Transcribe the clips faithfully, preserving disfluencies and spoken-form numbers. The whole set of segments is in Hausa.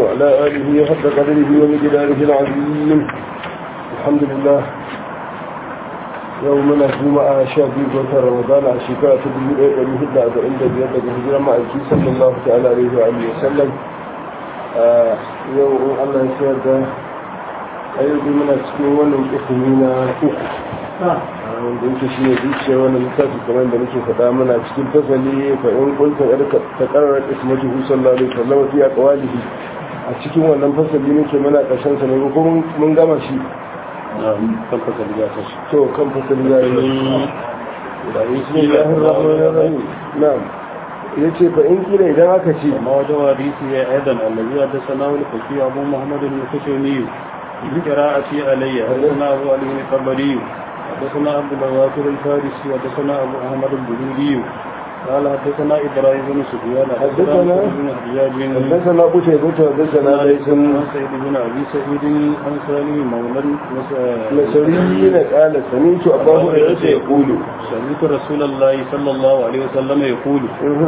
وعلى آله حق قدره ومقداره العظيم. الحمد لله. يومنا الجمعة شافي وتر رمضان عشيكا تدلي المهدة عند بيدك الهجرة مع الكي صلى الله تعالى عليه وآله وسلم. يوم الله يسير أيضا من أسكون والإثمين أخو wanda yake shi ne zuciya wannan littafi kamar da nake faɗa mana cikin fasali fa in kunta yarka ta qarrar ismatu sallallahu alaihi wasallam fi aqwalihi a cikin wannan fasali nake mana ƙarshen sa ne ko mun gama shi kan fasali ya tashi to kan fasali ya yi da bismillahir rahmanir rahim na'am yace fa in kila idan aka ce amma wajen hadisi ya aidan annabi da sanawu al-faqih abu muhammad al-kushayni bi qira'ati alayya hadana abu ali al-qabari حدثنا عبد الغافر الفارسي وحدثنا ابو احمد البلودي قال حدثنا ابراهيم بن سفيان حدثنا بن حجاج حدثنا ابو شيبه حدثنا ليس سيد بن ابي سعيد الانصاري مولى مسريين قال سمعت ابا هريره يقول سمعت رسول الله صلى الله عليه وسلم يقول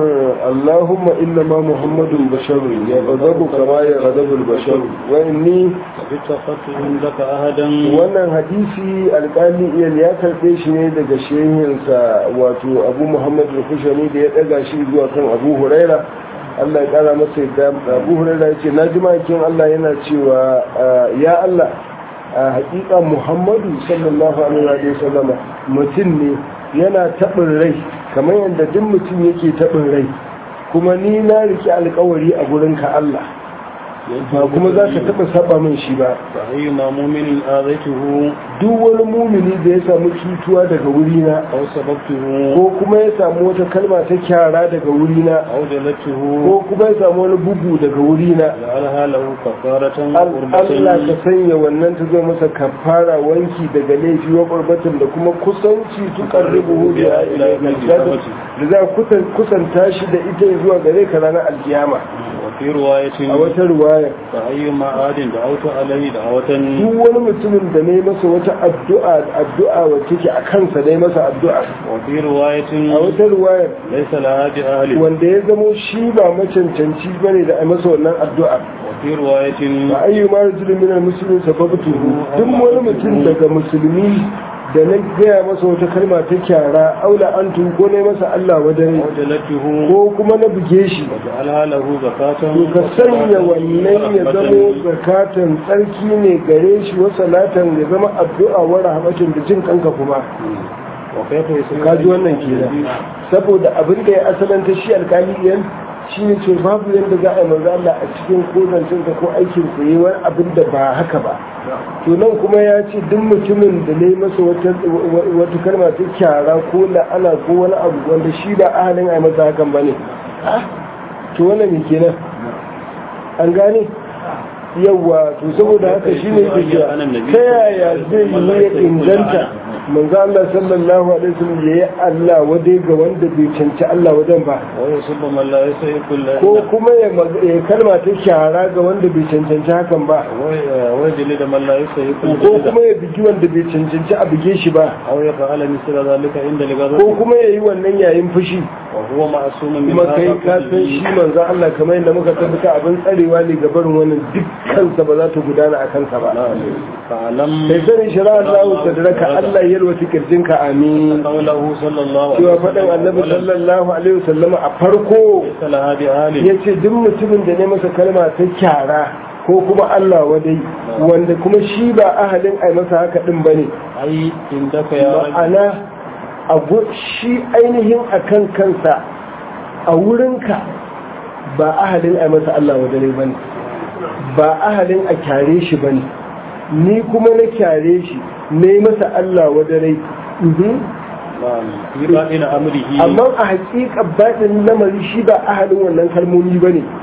اللهم انما محمد بشر يغضب كما يغضب البشر واني اتخذت عندك احدا wannan hadisi alƙali iyal ya karɓe shi ne daga shehinsa wato abu muhammad al-kushani da ya daga shi zuwa kan abu huraira Allah ya kara masa yadda abu huraira ya ce na ji makin Allah yana cewa ya Allah a hakika muhammadu sallallahu alaihi wa sallam mutum ne yana taɓin rai kamar yadda duk mutum yake taɓin rai kuma ni na riki alƙawari a gurinka Allah ba kuma za ka taɓa saba min shi ba fa ayyuma mu'minin azaituhu duk wani mumini da ya samu cutuwa daga wurina aw sababtuhu ko kuma ya samu wata kalma ta kyara daga wurina aw dalatuhu ko kuma ya samu wani bugu daga wurina la'alaha lahu kafaratan Allah ka sanya wannan ta zama masa kafara wanki daga laifi wa qurbatan da kuma kusanci su qarribu da ila da za kusanta shi da ita zuwa gare ka ranar alkiyama fi riwayatin a wata riwaya fa ayyuma adin da auto alai da awatan duk wani mutumin da ne masa wata addu'a addu'a wacce ke a kansa dai masa addu'a wa fi riwayatin a wata riwaya laysa laha bi ahli wanda ya zamo shi ba macancanci bane da a masa wannan addu'a wa fi riwayatin fa ayyuma rajulin min al-muslimin sababtuhu duk wani mutum daga musulmi da na gaya masa wata kalma ta kyara aula an ko ne masa Allah wadare ko kuma na buge shi alhalahu zakatan to ka sanya wannan ya zama zakatan tsarki ne gare shi wa salatan ya zama addu'a wa rahmatin da jin kanka kuma wa kaifa yasmi kaji wannan kenan saboda abin da ya asalanta shi alkali yan shi ne ce babu yadda za a yi manzo Allah a cikin kozancinsa ko aikin sa yi wani abin da ba haka ba to nan kuma ya ce duk mutumin da ne masa wata kalma ta kyara ko la'ana ko wani abu wanda shi ba ahalin a yi masa hakan ba ne to wannan me kenan an gane yawa to saboda haka shi ne yake ta yaya zai yi ya inganta manzo Allah sallallahu alaihi wasallam yayi Allah wadai ga wanda bai canci Allah wadan ba ko kuma ya kalma ta shara ga wanda bai cancanci hakan ba ko kuma ya bigi wanda bai cancanci a bige shi ba ko kuma ya yi wannan yayin fushi kuma kai ka san shi manzo Allah kamar yadda muka tabbata abin tsarewa ne ga barin wannan dukkansa ba za ta gudana a kansa ba sai sani shara Allah ta daraka Allah yalwata kirjinka amin cewa faɗin annabi sallallahu alaihi wasallama a farko ya ce duk mutumin da ne masa kalma ta kyara ko kuma Allah wadai wanda kuma shi ba ahalin ai masa haka din bane ma'ana shi ainihin akan kansa a wurinka ba ahalin ai masa Allah wadai bane ba ahalin a kyare shi bane ni kuma na kyare shi ne masa Allah wadarai amma a haƙiƙa baɗin lamari shi ba ahalin wannan kalmomi ba ne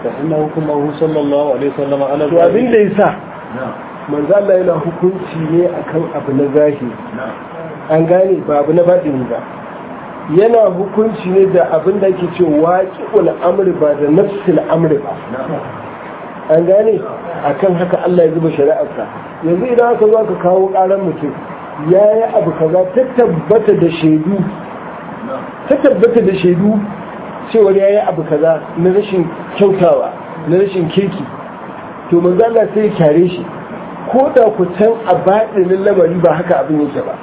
to abin da ya sa manzo Allah yana hukunci ne akan abu na zahiri an gane ba abu na baɗini ba yana hukunci ne da abin da ake ce waqi'ul amri ba da nafsil amri ba an gane akan haka Allah ya zuba shari'arsa yanzu idan aka zo aka kawo ƙaran mutum ya yi abu kaza ta tabbata da shaidu ta tabbata da shaidu cewar ya yi abu kaza na rashin kyautawa na rashin kirki to manzo Allah sai ya kyare shi ko da ku can a baɗinin lamari ba haka abin yake ba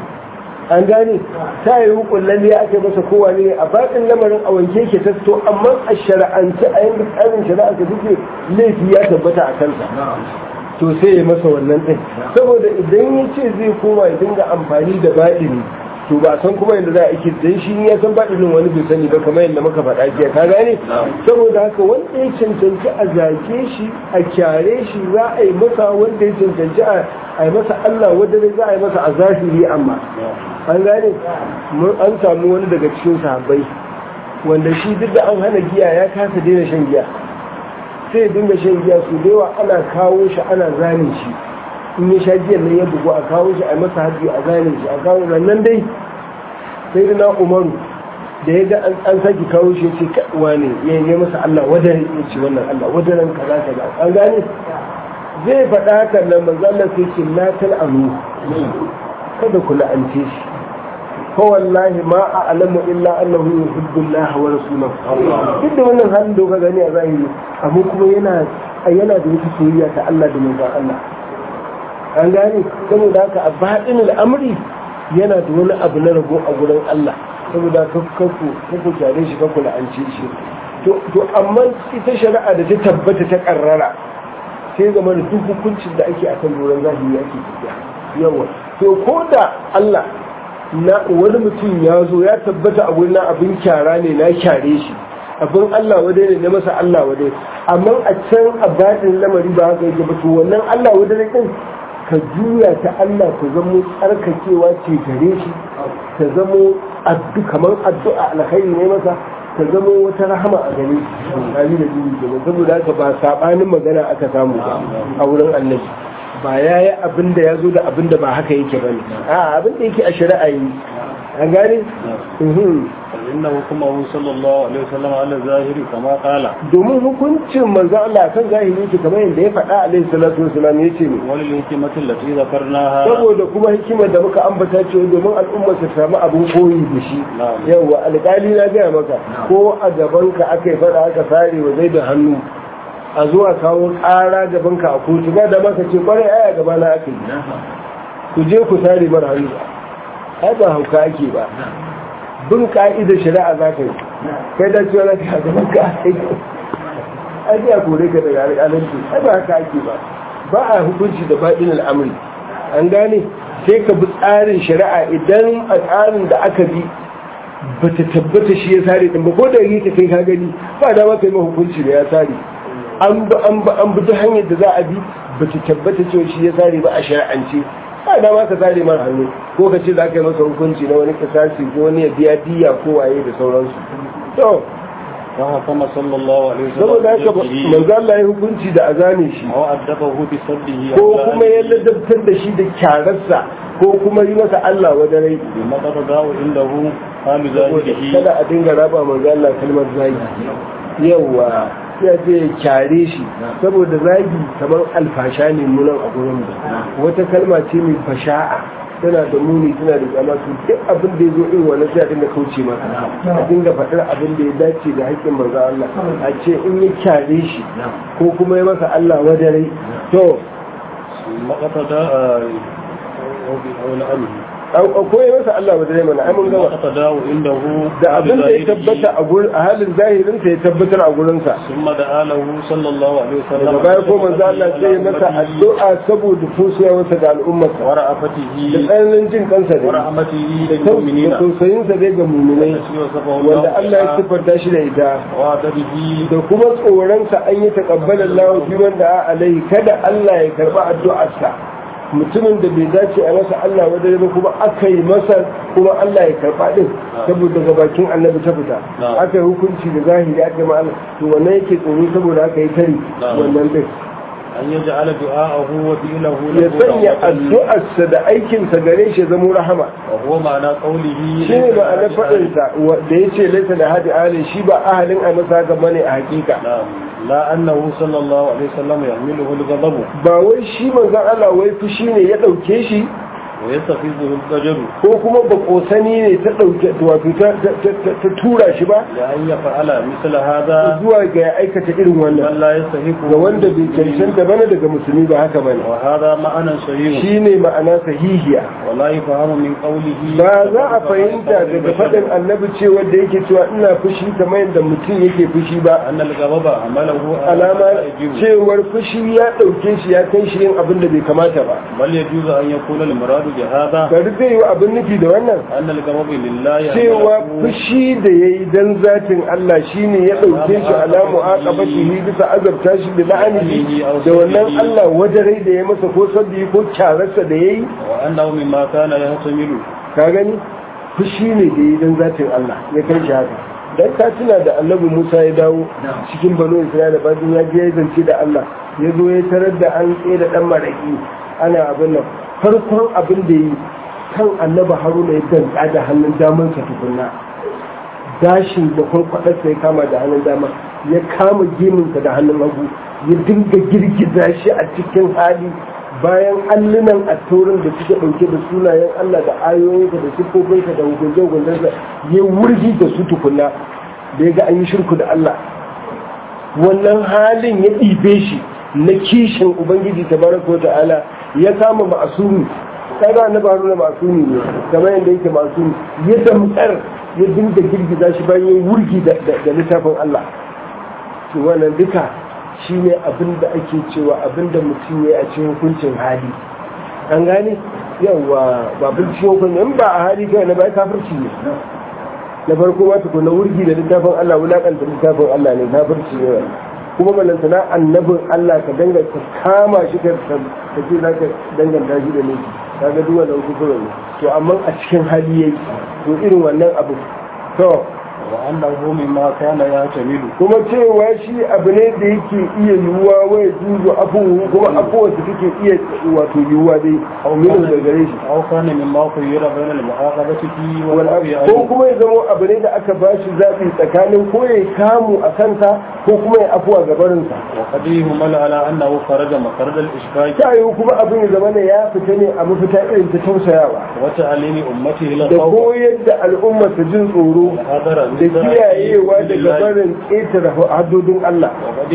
an gane ta yi hukullan ya ake masa kowa ne a baɗin lamarin a wanke ke ta to amma a shari'ance a yin tsarin shari'a ka duke laifi ya tabbata a kansa to sai ya masa wannan ɗin saboda idan ya ce zai koma ya dinga amfani da baɗini to ba san kuma yadda za a ake dan shi ya san baɗinin wani bai sani ba kamar yadda muka faɗa jiya ka gane saboda haka wanda ya cancanci a zage shi a kyare shi za a yi masa wanda ya cancanci a yi masa Allah wanda za a yi masa a zahiri amma an gane an samu wani daga cikin sahabbai wanda shi duk da an hana giya ya kasa daina shan giya sai ya dinga shan giya su da yawa ana kawo shi ana zane shi in ya sha giyar nan ya bugu a kawo shi a masa haji a zane shi a kawo nan dai sai da na umaru da ya ga an saki kawo shi ya ce kaɗuwa ne ya yi masa Allah wadaren ya ce wannan Allah wadaren kaza kaza an gane zai faɗa hakan nan manzo Allah sai ce la tal'anu kada ku la'ance shi ko wallahi ma a'lamu illa annahu yuhibbu Allah wa rasuluhu duk da wannan halin da ka gani a zahiri amma kuma yana yana da wata soyayya ta Allah da manzon Allah an gane saboda haka a baɗin al'amari yana da wani abu na rabo a gurin Allah saboda kakku kakku jare shi kakku la'ance shi to amma ita shari'a da ta tabbata ta karrara sai zama da duk hukuncin da ake akan doron zahiri ake tafiya yawa to ko da Allah na wani mutum ya zo ya tabbata a wurin abin kyara ne na kyare shi abin Allah wadai ne na masa Allah wadai amma a can a baɗin lamari ba haka yake ba to wannan Allah wadai din ka juya ta Allah ta zamo tsarkakewa ce gare shi ta zamo addu kamar addu'a alkhairi ne masa ta zamo wata rahama a gare shi ali da jini kenan saboda haka ba sabanin magana aka samu ba a wurin annabi ba ya yi abin da ya zo da abin da ba haka yake ba ne a abin da yake a shari'a yi an gane? inna hukumahu sallallahu alaihi wasallam ala zahiri kama kala domin hukuncin manzo Allah kan zahiri yake kamar yadda ya faɗa alaihi salatu wasallam yace ne wal hikmatu allati zakarnaha saboda kuma hikimar da muka ambata cewa domin al'umma su samu abin koyi da shi yawa alƙali na ga maka ko a gaban ka akai faɗa aka sare wa zai da hannu a zuwa kawo ƙara gaban ka a kotu ba da maka ce kwarai aya gaba na aka yi ku je ku sare mara hannu ai ba hauka ake ba bin ka'ida shari'a za ka yi kai da cewa za ka gaban ka ake a kore ka daga alƙalanci ai ba haka ake ba ba a hukunci da baɗin al'amuri an gane sai ka bi tsarin shari'a idan a tsarin da aka bi ba ta tabbata shi ya sare ɗin ba ko da yi ka kai ka gani ba dama kai ma hukunci da ya sare an bi ta hanyar da za a bi ba ta tabbata cewa shi ya sare ba a shari'ance ba dama ka sare mara hannu ko ka ce za ka yi masa hukunci na wani kisasi ko wani ya biya diya ko waye da sauransu to wa kama sallallahu alaihi wasallam saboda haka manzo Allah ya hukunci da azane shi wa addabahu bi sabbihi ko kuma ya ladabtar da shi da kyararsa ko kuma yi masa Allah wadarai bi maqata da'u indahu halu zalihi kada a dinga raba manzo Allah kalmar zagi yawa ya ce kyare shi saboda zagi kamar alfasha ne munan a gurin wata kalma ce mai fasha'a tana da muni tana da tsama su duk abin da ya zo irin wannan sai a dinga kauce masa a dinga faɗar abin da ya dace da haƙƙin manzo Allah a ce in ya kyare shi ko kuma ya masa Allah wadarai to maqata da ko ya masa Allah wadda mana ai mun gama da abin da ya tabbata a gurin a halin zahirin sa ya tabbatar a gurin sa summa da alahu sallallahu alaihi wasallam da bayan ko manzo Allah sai ya masa addu'a saboda fusiya wasa ga al'ummar sa wa ra'afatihi da tsananin jin kansa da wa rahmatihi da mu'minina da tausayin sa ga mu'minai wanda Allah ya sifanta shi da ita wa tabihi da kuma tsoron sa an yi taqabbala Allah fi wanda alai kada Allah ya karba addu'ar sa mutumin da bai dace a masa Allah wadda ba kuma aka yi masa kuma Allah ya karɓa ɗin saboda ga bakin annabi ta fita aka yi hukunci da zahiri aka yi ma'ala to wannan yake tsoro saboda aka yi tari wannan ɗin an yi ja'ala du'a'ahu wa fi'lahu ya sanya addu'arsa da aikinsa gare shi zama rahama wa huwa ma'ana qawlihi shi ne ma'ana faɗinsa da yace laysa da hadi ali shi ba ahalin a masa ga bane a hakika la annahu sallallahu alaihi wasallam yahmiluhu al-ghadab ba wai shi manzon Allah wai fushi ne ya dauke shi wa yastafizuhu al-qajaru ko kuma ba kosani ne ta dauke wato ta ta tura shi ba ya an ya fa'ala misal hada zuwa ga ya aikata irin wannan man la yastahiqu ga wanda bai cancanta bane daga musulmi ba haka bane wa hada ma'anan sahih shine ma'ana sahihiya wala yafahamu min qawlihi ba za a fahimta daga faɗin annabi cewa da yake cewa ina fushi kamar yadda mutum yake fushi ba annal ghadaba amalahu alama cewar fushi ya ɗauke shi ya kai shi yin abin da bai kamata ba bal yajuzu an yakuna al-muradu bi hada bari zai yi abin nufi da wannan annal ghadaba lillahi cewa fushi da yayi dan zatin Allah shine ya ɗauke shi ala mu'aqabatihi bisa azabta shi da la'anihi da wannan Allah wajarai da ya masa ko sabbi ko kyararsa da yayi wa annahu mimma kana yahtamilu ka gani fushi ne da yi don zatin Allah ya kai shi haka dan ka tuna da annabi Musa ya dawo cikin banu Isra'ila bayan ya je ya zance da Allah ya zo ya tarar da an tsaye da dan maraki ana abin nan farkon abin da yi kan annabi Haruna ya danka da hannun daman sa tukunna gashin da kwakwadar sai kama da hannun dama ya kama geminsa da hannun hagu ya dinga girgiza shi a cikin hali bayan allunan attaurin da suke ɗauke da sunayen Allah da ayoyinsa da siffofinsa da hukunce-hukuncensa ya wurgi da su tukunna da ya ga an yi shirku da Allah wannan halin ya ɗibe shi na kishin Ubangiji tabaraka wa ta'ala ya kama ma'asumi kaga na baro na ma'asumi ne kamar yadda yake ma'asumi ya damkar ya dinga girgiza shi bayan ya wurgi da littafin Allah to wannan duka shi ne abin da ake cewa abin da mutum ya yi a cikin hukuncin hali an gane yawa babin cikin hukuncin in ba a hali kai na bai kafirci ne na farko ma tuku na wurgi da littafin Allah wulakanta littafin Allah ne kafirci ne kuma balantana annabin Allah ka danga ka kama shi ka ce za ka danganta shi da laifi ka ga duwa da hukuncin ne to amma a cikin hali yayi to irin wannan abu to wa annahu mimma kana yahtamilu kuma cewa shi abu ne da yake iya yiwuwa wai juzu afuwu kuma afuwa su take iya wato yiwuwa dai a umirin da gare shi aw kana mimma khuyira bayna al-mu'aqabati fi wal afi ko kuma ya zama abu ne da aka ba shi zaɓi tsakanin ko ya kamu a kansa ko kuma ya afuwa ga barinsa wa qadihu mal ala annahu kharaja makarad al-ishkak ta yiwu kuma abin ya zama ne ya fita ne a mafita irin ta tausayawa wa ta'alimi ummati ila da koyar da al'umma su jin tsoro da kiyayewa daga barin ƙetare haddodin Allah.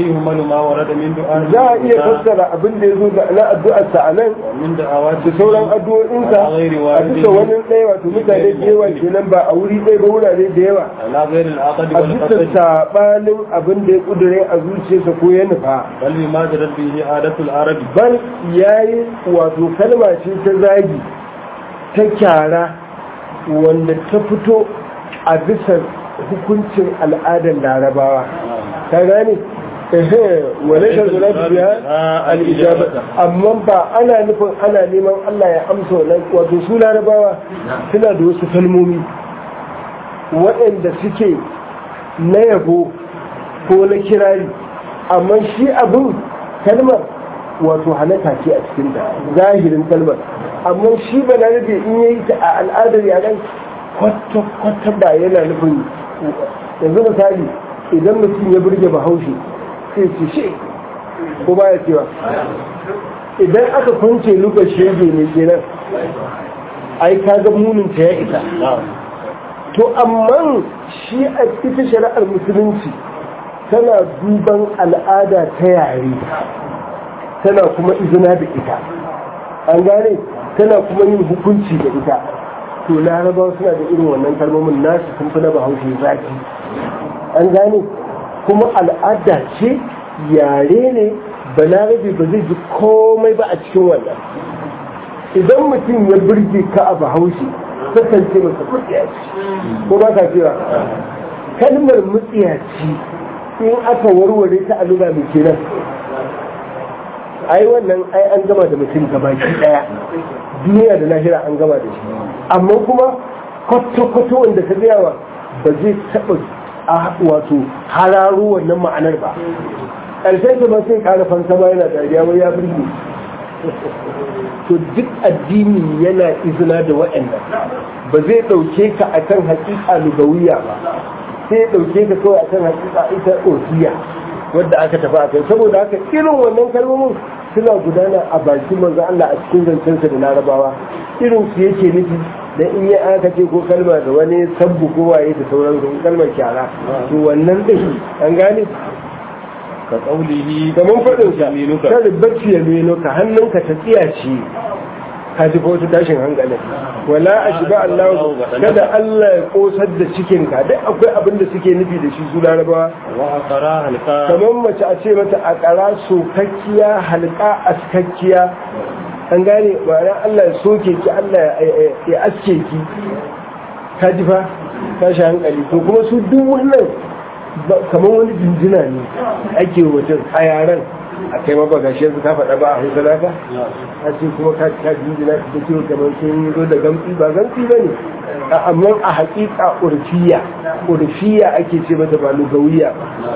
Za a iya fassara abin da ya zo da na addu'arsa a nan da sauran addu'o'insa a bisa wani ɗaya wato mutane da yawa kenan ba a wuri ɗaya ba wurare da yawa. A bisa saɓanin abin da ya ƙudure a zuciyarsa ko ya nufa. Bal ya yi wato kalma ce ta zagi ta kyara wanda ta fito a bisa hukuncin al'adar larabawa ka gane ehe wale da zura biya al'ijaba amma ba ana nufin ana neman Allah ya amsa wannan wato su larabawa suna da wasu kalmomi waɗanda suke na yabo ko na kirari amma shi abin kalmar wato halaka ce a cikin ta zahirin kalmar amma shi ba na nufi in yayi ta a al'adar yaran kwata-kwata ba yana nufin yanzu misali idan mutum ya burge bahaushe sai ce shi ko ba ya cewa idan aka kwance lugar shege ne kenan ai kaga munin ta ya isa to amma shi a ita shari'ar musulunci tana duban al'ada ta yare tana kuma izina da ita an gane tana kuma yin hukunci da ita to larabawa suna da irin wannan kalmomin nasu sun fi na bahaushe zaki an gane kuma al'ada ce yare ne balarabe ba zai ji komai ba a cikin wannan idan mutum ya burge ka a bahaushe kasance masa mutsiyaci ko ba ka cewa kalmar mutsiyaci in aka warware ta a lura mai kenan ai wannan ai an gama da mutum gabaki daya duniya da lahira an gama da shi amma kuma kwato-kwato wanda ka gayawa ba zai taɓa wato hararo wannan ma'anar ba ƙarshen da sai ƙara fansa ma yana dariya wai ya birge to duk addini yana izina da waɗannan ba zai ɗauke ka akan haƙiƙa lugawiya ba sai ya ɗauke ka kawai akan haƙiƙa ita orfiya wadda aka tafi a kai saboda haka irin wannan kalmomin suna gudana a bakin manzo Allah a cikin zancensa da larabawa irin su yake nufi da in ya aka ce ko kalma da wani sabbu ko waye da sauran su kalmar kyara to wannan din an gane ka qaulihi da mun faɗin sa ta ribacci ya meno ka hannunka ta tsiyaci ka ji ko tashin hankalin wala ashiba Allah kada Allah ya kosar da cikin ka duk akwai abin da suke nufi da shi su larabawa wa aqara halqa kamar mace a ce mata aqara sokakkiya halqa askakkiya an gane ma'ana Allah ya soke ki Allah ya aske ki ka ji fa tashi hankali to kuma su duk wannan kamar wani jinjina ne ake wajen a yaren a kai ma baka shi ka faɗa ba a hausa naka a ce kuma ka ka jinjina da ce kamar sun zo da gamsi ba gamsi ba ne amma a haƙiƙa urfiya urfiya ake ce mata ba lugawiya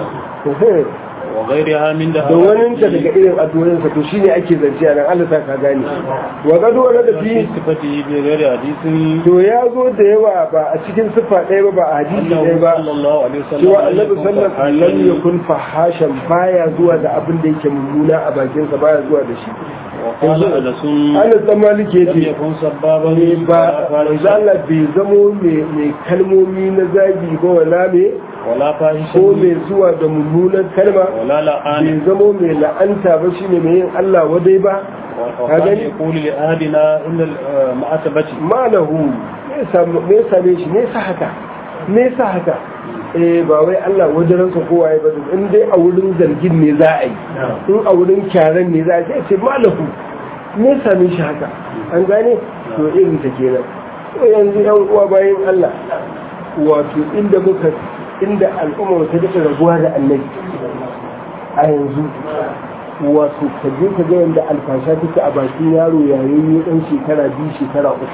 wa ghairiha min da da wani ta daga irin addu'o'in sa to shine ake zance a nan Allah sa ka gane wa gado wala da fi sifati bi ghairi hadisin to ya zo da yawa ba a cikin sifa ɗaya ba ba a hadisi ɗaya ba sallallahu alaihi wasallam cewa annabi sallallahu alaihi wasallam yakun fahashan baya zuwa da abin da yake mummuna a bakin sa baya zuwa da shi وقال أنس أنس dan maliki لم yace يكن سبابا ba manzo Allah bai zamo mai kalmomi na zagi ba wala me ولا فاحشا ko mai zuwa da mummunan kalma ولا bai لعانا zamo mai la'anta ba shine mai yin Allah wadai ba وكان يقول لأهدنا إن المعتبة malahu me same me same shi me sa haka me sa haka eh ba wai Allah wajen sa kowa ya bada in dai a wurin zargin ne za a yi in a wurin kyaran ne za a yi ce malahu me same shi haka an gane to irin ta kenan to yanzu yan uwa bayan Allah wato inda muka inda al'umma ta daɗa rabuwa da annabi a yanzu wato ka je ka ga yadda alfasha take a bakin yaro yayin yi ɗan shekara biyu shekara uku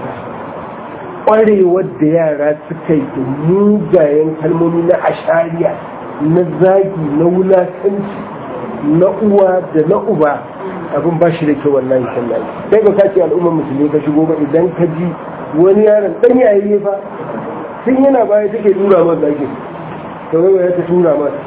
ƙwarewar da yara suka yi da mugayen kalmomi na ashariya na zagi na wulakanci na uwa da na uba abin ba shi da kyau wallahi sallahi sai ka kace al'ummar musulmi ka shigo ba idan ka ji wani yaron dan yayi ne fa tun yana baya take tura masa zagi to wai ya ta tura masa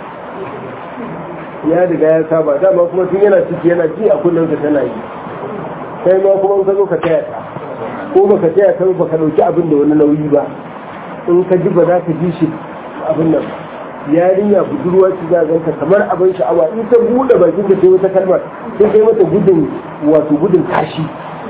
ya riga ya saba dama kuma tun yana ciki yana ci a kullum ka tana yi sai ma kuma ka zo ka taya ta ko baka taya ta ba ka dauki abin da wani nauyi ba in ka ji ba za ka ji shi abin nan yarinya budurwa ce za ganka kamar abin sha'awa in ta bude bakin da sai wata kalmar sai kai mata gudun wato gudun kashi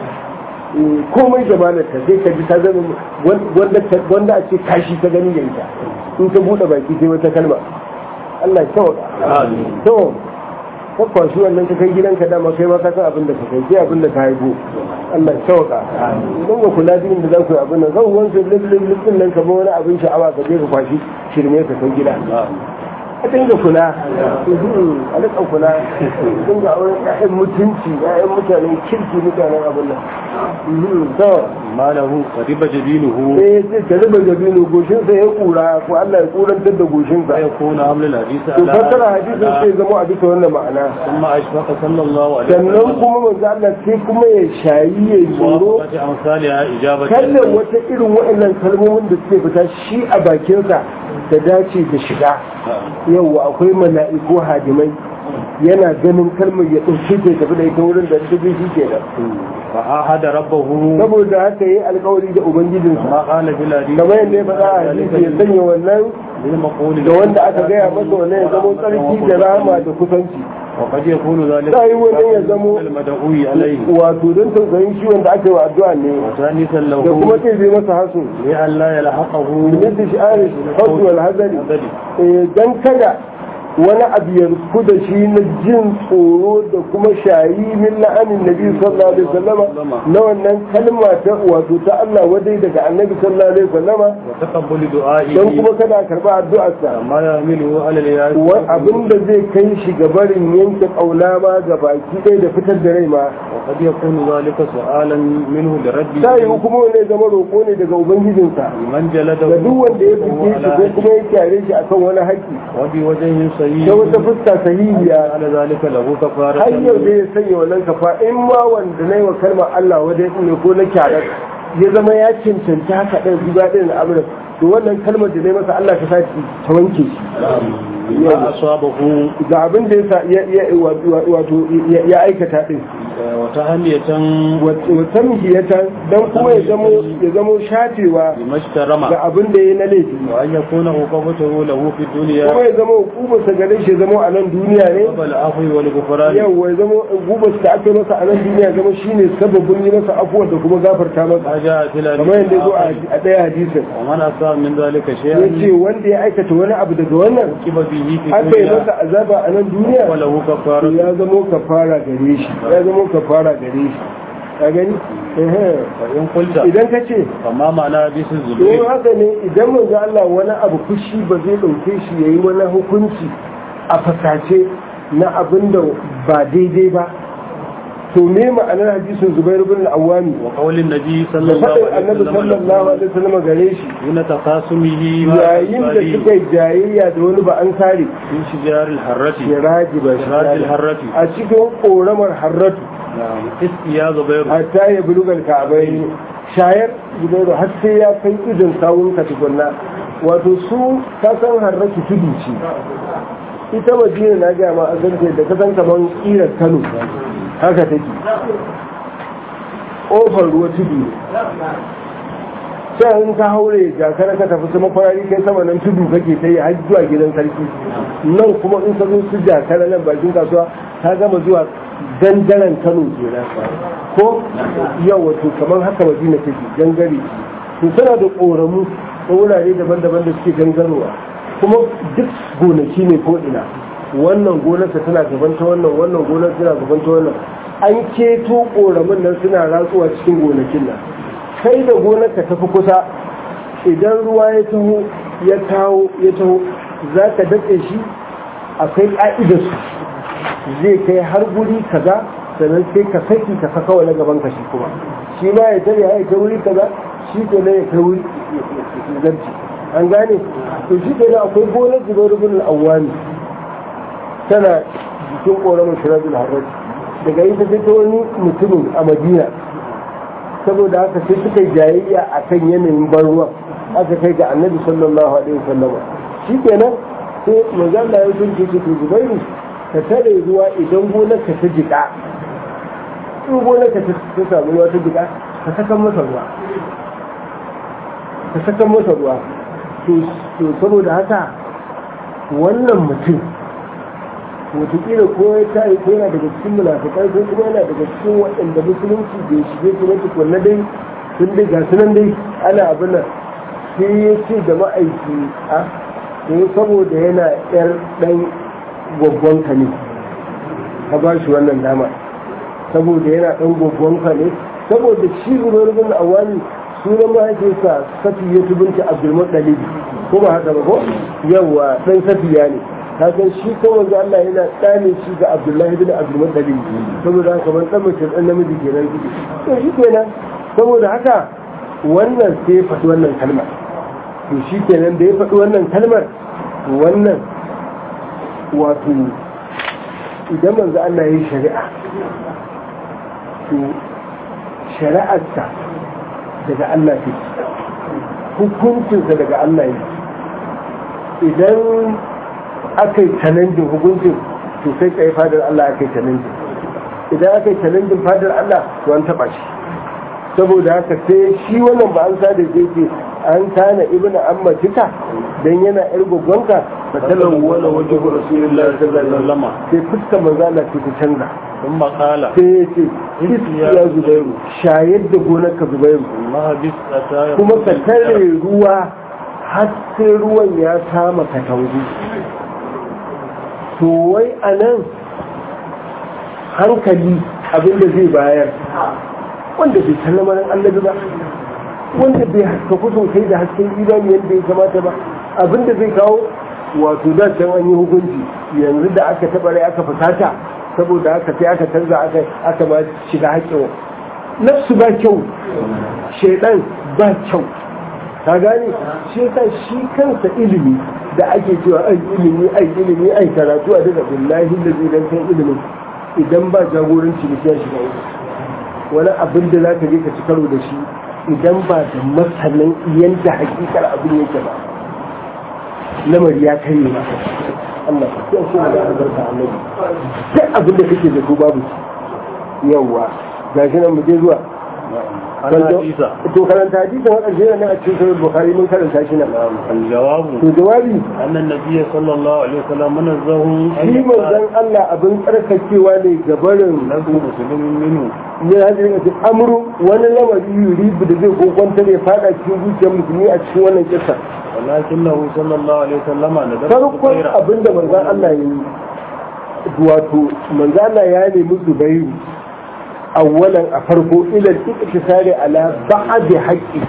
komai zamanar ta sai ka ji ta zama wanda a ce kashi ta gani da ita in ta bude baki sai wata kalma Allah ya tawaka to ka kwashi wannan ka kai gidanka dama kai ma ka san abin da ka kai sai abin da ka haifo Allah ya tawaka idan ba kula da inda za ku yi abin nan zan wanke lullun lullun nan kamar wani abin sha'awa ka je ka kwashi shirme ka kai gida a dinga kula a rika kula dinga auren ƴaƴan mutunci ƴaƴan mutanen kirki mutanen abin nan to malahu qadiba jabinuhu eh sai ka riba jabinu goshin sa ya kura ko Allah ya kurantar da goshin sa ya kuna hamlul hadisi to fasara hadisin sai zama a bisa wannan ma'ana kuma ashfaqa sallallahu alaihi sannan kuma manzo Allah sai kuma ya shayi ya tsoro wa amsaliha ijabatan kallon wata irin waɗannan kalmomin da suke fita shi a bakinsa da dace da shiga yau akwai mala'iku hadimai yana ganin kalmar ya ɗauke ta tafi da ita wurin da ta bi shi ke da fa ahada rabbahu saboda haka yi alkawari da ubangijinsa ma qala bil hadith kamar yadda ya faɗa a hadisi ya sanya wannan bil maqul da wanda aka gaya masa wannan ya zama tsarki da rama da kusanci wa qad yakunu zalika sai wannan ya zamo al mad'u alayhi wato don tausayin shi wanda aka yi wa addu'a ne wa thani sallahu da kuma ce zai masa hasu li an la yalhaqahu yadda shi'ari hasu wal hazari dan kada wani abu ya rusku da shi na jin tsoro da kuma shayi min la'anin nabi sallallahu alaihi wasallama na wannan kalma ta wato ta Allah wadai daga annabi sallallahu alaihi wasallama wa taqabbulu du'a'i dan kuma kada karba addu'arsa ma ya'milu ala al-yas wa abinda zai kai shi ga barin yanke kauna ma ga baki ɗaya da fitar da rai ma wa qad yakunu zalika su'alan minhu li rabbi sai kuma ne zama roƙo ne daga ubangijinsa man jalada da duk wanda ya fice shi ko kuma ya kyare shi akan wani haƙƙi wa bi wajhin sayyid da wata fuska sahihiya ala zalika lahu kafara har yau da ya sanya wannan kafa in ma wanda na yi wa kalmar Allah wajen ne ko na kyarar ya zama ya cancanta haka ɗin zuba ɗin na abin to wannan kalmar da na yi masa Allah ka sa ta wanke shi ma asabahu da abin da yasa ya wato ya aikata din wata hamiyatan wata mihiyatan dan kuma ya zamo ya zamo shafewa mashtarama ga abin da yayi na laifi wa an yakuna uqubatuhu lahu fi dunya kuma ya zama hukubarsa gare shi ya zama a nan duniya ne qabla afwi wal ghufran yau ya zama hukubarsa da aka yi masa a nan duniya zama shine sababin yi masa afuwa da kuma gafarta masa haja tilal kamar yadda ya zo a ɗaya hadisin wa man asa min zalika ya shay'an ce wanda ya aikata wani abu daga wannan kiba bihi fi aka yi dunya masa azaba a nan duniya wa lahu to kafaratu ya zama kafara gare shi ya zama kafara gare shi ka gani fa in qulta idan ka ce amma ma'ana bisu don zubai haka ne idan manzo Allah wani abu fushi ba zai dauke shi yayi wani hukunci a fasace na abin da ba daidai ba to me ma'anar hadisin Zubair ibn al-Awwami wa qawlin nabi da sallallahu faɗin alaihi annabi sallallahu alaihi wasallam gare shi ina taqasumihi ma yayin da suka yi jayayya da wani ba an sare fi shijar al-harrati ya raji ba shijar al-harrati a cikin koramar harratu na'am istiya zubair hatta ya bulugal ka'abai shayar Zubairu har sai ya kai idin sawun ka tukunna wato su ka san harratu tudu ce ita madina na ga ma azanta da ka san kaman kirar Kano haka take ƙofar ruwa tudu sai in ka haure jakar ka tafi sama kwarari kai sama nan tudu kake ta yi har zuwa gidan sarki nan kuma in ka zo su jakar nan bakin kasuwa ta gama zuwa gangaren Kano kenan ko yau wato kamar haka madina take gangare to tana da ƙoramu da wurare daban-daban da suke gangarowa kuma duk gonaki ne ko ina wannan gonarsa tana gaban ta wannan wannan gonar tana gaban ta wannan an keto ƙoramin nan suna ratsuwa cikin gonakin nan kai da gonarka tafi kusa idan ruwa ya taho ya taho ya taho za ka datse shi akwai ƙa'idar su zai kai har guri kaza sannan sai ka saki ka saka wani gaban ka shi kuma shi ma ya tare ya kai wuri kaza shi ke nan ya kai wuri zarci an gane to shi ke nan akwai gonar Zubairu bin al-Awwami tana jikin ƙoramin Shirajul Harraj daga ita sai ta wani mutumin a Madina saboda haka sai suka yi jayayya a kan yanayin ban ruwan aka kai ga Annabi sallallahu alaihi wasallama shi kenan sai manzo Allah ya tunke shi to Zubairu ka tare ruwa idan gonarka ta jika in gonarka ta samu ruwa ta jika ka saka masa ruwa ka saka masa ruwa to saboda haka wannan mutum wataƙila ko ya tayi ko yana daga cikin munafikai ko kuma yana daga cikin waɗanda musulunci bai shige su na tukunna dai sun dai ga sunan dai ana abin nan sai ya ce da ma'aiki a sai saboda yana yar ɗan gwaggwanka ne ka ba shi wannan dama saboda yana ɗan gwaggwanka ne saboda shi Zubair bin Awwami sunan mahaifinsa Safiya binti Abdul Muttalib ko ba haka ba ko yawa ɗan Safiya ne kasan shi ko wanzu Allah yana tsane shi ga Abdullahi bin Abdul Muttalib saboda haka ban dan mace dan namiji kenan shi to shi kenan saboda haka wannan sai ya faɗi wannan kalmar to shi kenan da ya faɗi wannan kalmar wannan wato idan manzo Allah ya yi shari'a to shari'arsa daga Allah ce hukuncinsa daga Allah ne idan aka yi challenging hukuncin to sai ka yi fadar Allah aka yi challenging idan aka yi challenging fadar Allah to an taba shi saboda haka sai shi wannan ba an sada zai ce an kana ibnu amma tika dan yana yar goggonka fatalan wala wajhu rasulullahi sallallahu alaihi wasallam sai fuskar manzo Allah ta canza sun makala sai ya ce ya Zubairu shayar da gonar ka Zubairu kuma ka tare ruwa har sai ruwan ya kama katangu to wai a nan hankali abinda zai bayar wanda bai san lamarin annabi ba wanda bai haska kusan kai da hasken imani yadda ya kamata ba abinda zai kawo wato da can an yi hukunci yanzu da aka taɓa rai aka fusata saboda haka sai aka canza aka aka ma shiga haƙƙin nafsu ba kyau shaidan ba kyau ka gane shi yasa shi kansa ilimi da ake cewa ai ilimi ai ilimi ai karatu a daga billahi da zai dan kan ilimin idan ba jagoranci da ya shiga wani abin da zaka je ka ci karo da shi idan ba da masanin yanda hakikar abin yake ba lamari ya kai ba Allah ka kiyaye shi da albarka annabi duk abin da kake da su babu yawa gashi nan mu je zuwa to karanta hadisin waɗanda ne a cikin sahih bukhari mun karanta shi nan jawabu to jawabi annan nabiy sallallahu alaihi wasallam munazzahun shi manzon Allah abin tsarkakewa ne ga barin nasu musulmin minu ne hadin da amru wani lamari yuribu da zai kokonta ne fada cikin zuciyar musulmi a cikin wannan kissa walakinahu sallallahu alaihi wasallam da farkon abinda manzon Allah ya yi wato manzon Allah ya nemi Zubairu أولا أفرقوا إلى الاقتصار على بعض حقه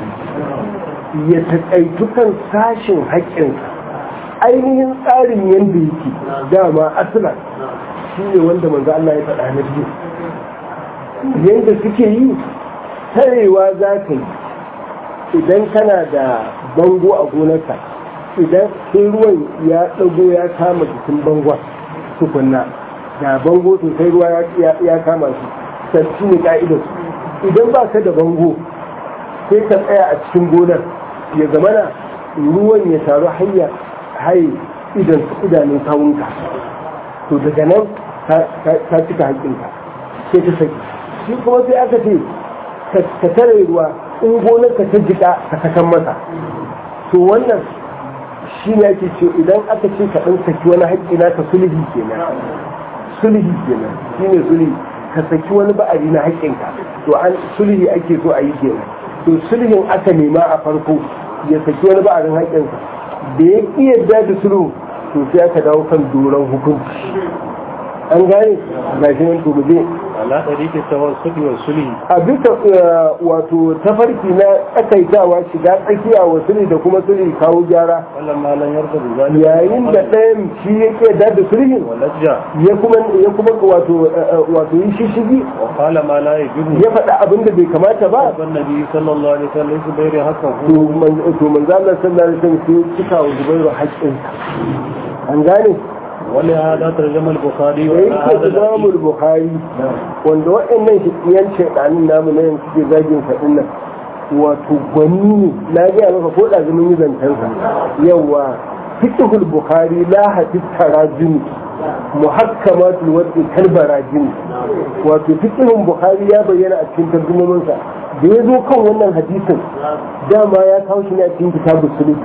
يتكيتك ساشن حقه ainihin tsarin yadda yake dama aslan shi ne wanda manzo Allah ya faɗa na biyu yadda suke yi tarewa za ka yi idan kana da bango a gonarka idan sai ruwan ya ɗago ya kama jikin bangon tukunna da bango sosai ruwa ya kama shi sarki ne ka'idar idan ba ka da bango sai ka tsaya a cikin gonar ya zamana ruwan ya taru hanyar haye idan idanun kawunka to daga nan ka cika haƙƙinka sai ta saki shi kuma sai aka ce ka tare ruwa in gonar ka ta jika ka sakan masa to wannan shi ne ake ce idan aka ce ka ɗan saki wani haƙƙi na ka sulhi kenan sulhi kenan shi ne sulhi ka saki wani ba'ari na haƙƙinka to an sulhi ake so a yi kenan to sulhin aka nema a farko ya saki wani ba'arin haƙƙinsa da ya ƙi yadda da sulhu to sai aka dawo kan doron hukunci an gane ga shi nan to mu je ala ɗariƙe tawassuli wa sulhi a bisa wato tafarki na tsakaitawa shiga tsakiya wa sulhi da kuma sulhi kawo gyara wannan malan yarda da zalimi yayin da ɗayan shi yake da da sulhin walajja ya kuma ya kuma wato wato yi shishigi wa qala ma la yajibu ya faɗa abin da bai kamata ba annabi sallallahu alaihi wasallam Zubairu haka to man to manzo Allah sallallahu alaihi wasallam sai cika wa Zubairu haƙƙinsa an gane ولهذا ترجم البخاري وهذا الإمام البخاري wanda waɗannan shiƙiyan shaiɗanin namu na yanzu ke zagin faɗin nan wato gwani ne na gaya maka ko ɗazumin yi zancensa yawa fiqhul bukhari la hadith tarajim muhakkamatul wadi kalbarajim wato fiqhul bukhari ya bayyana a cikin tarjumominsa da ya zo kan wannan hadisin dama ya kawo shi ne a cikin kitabus sulh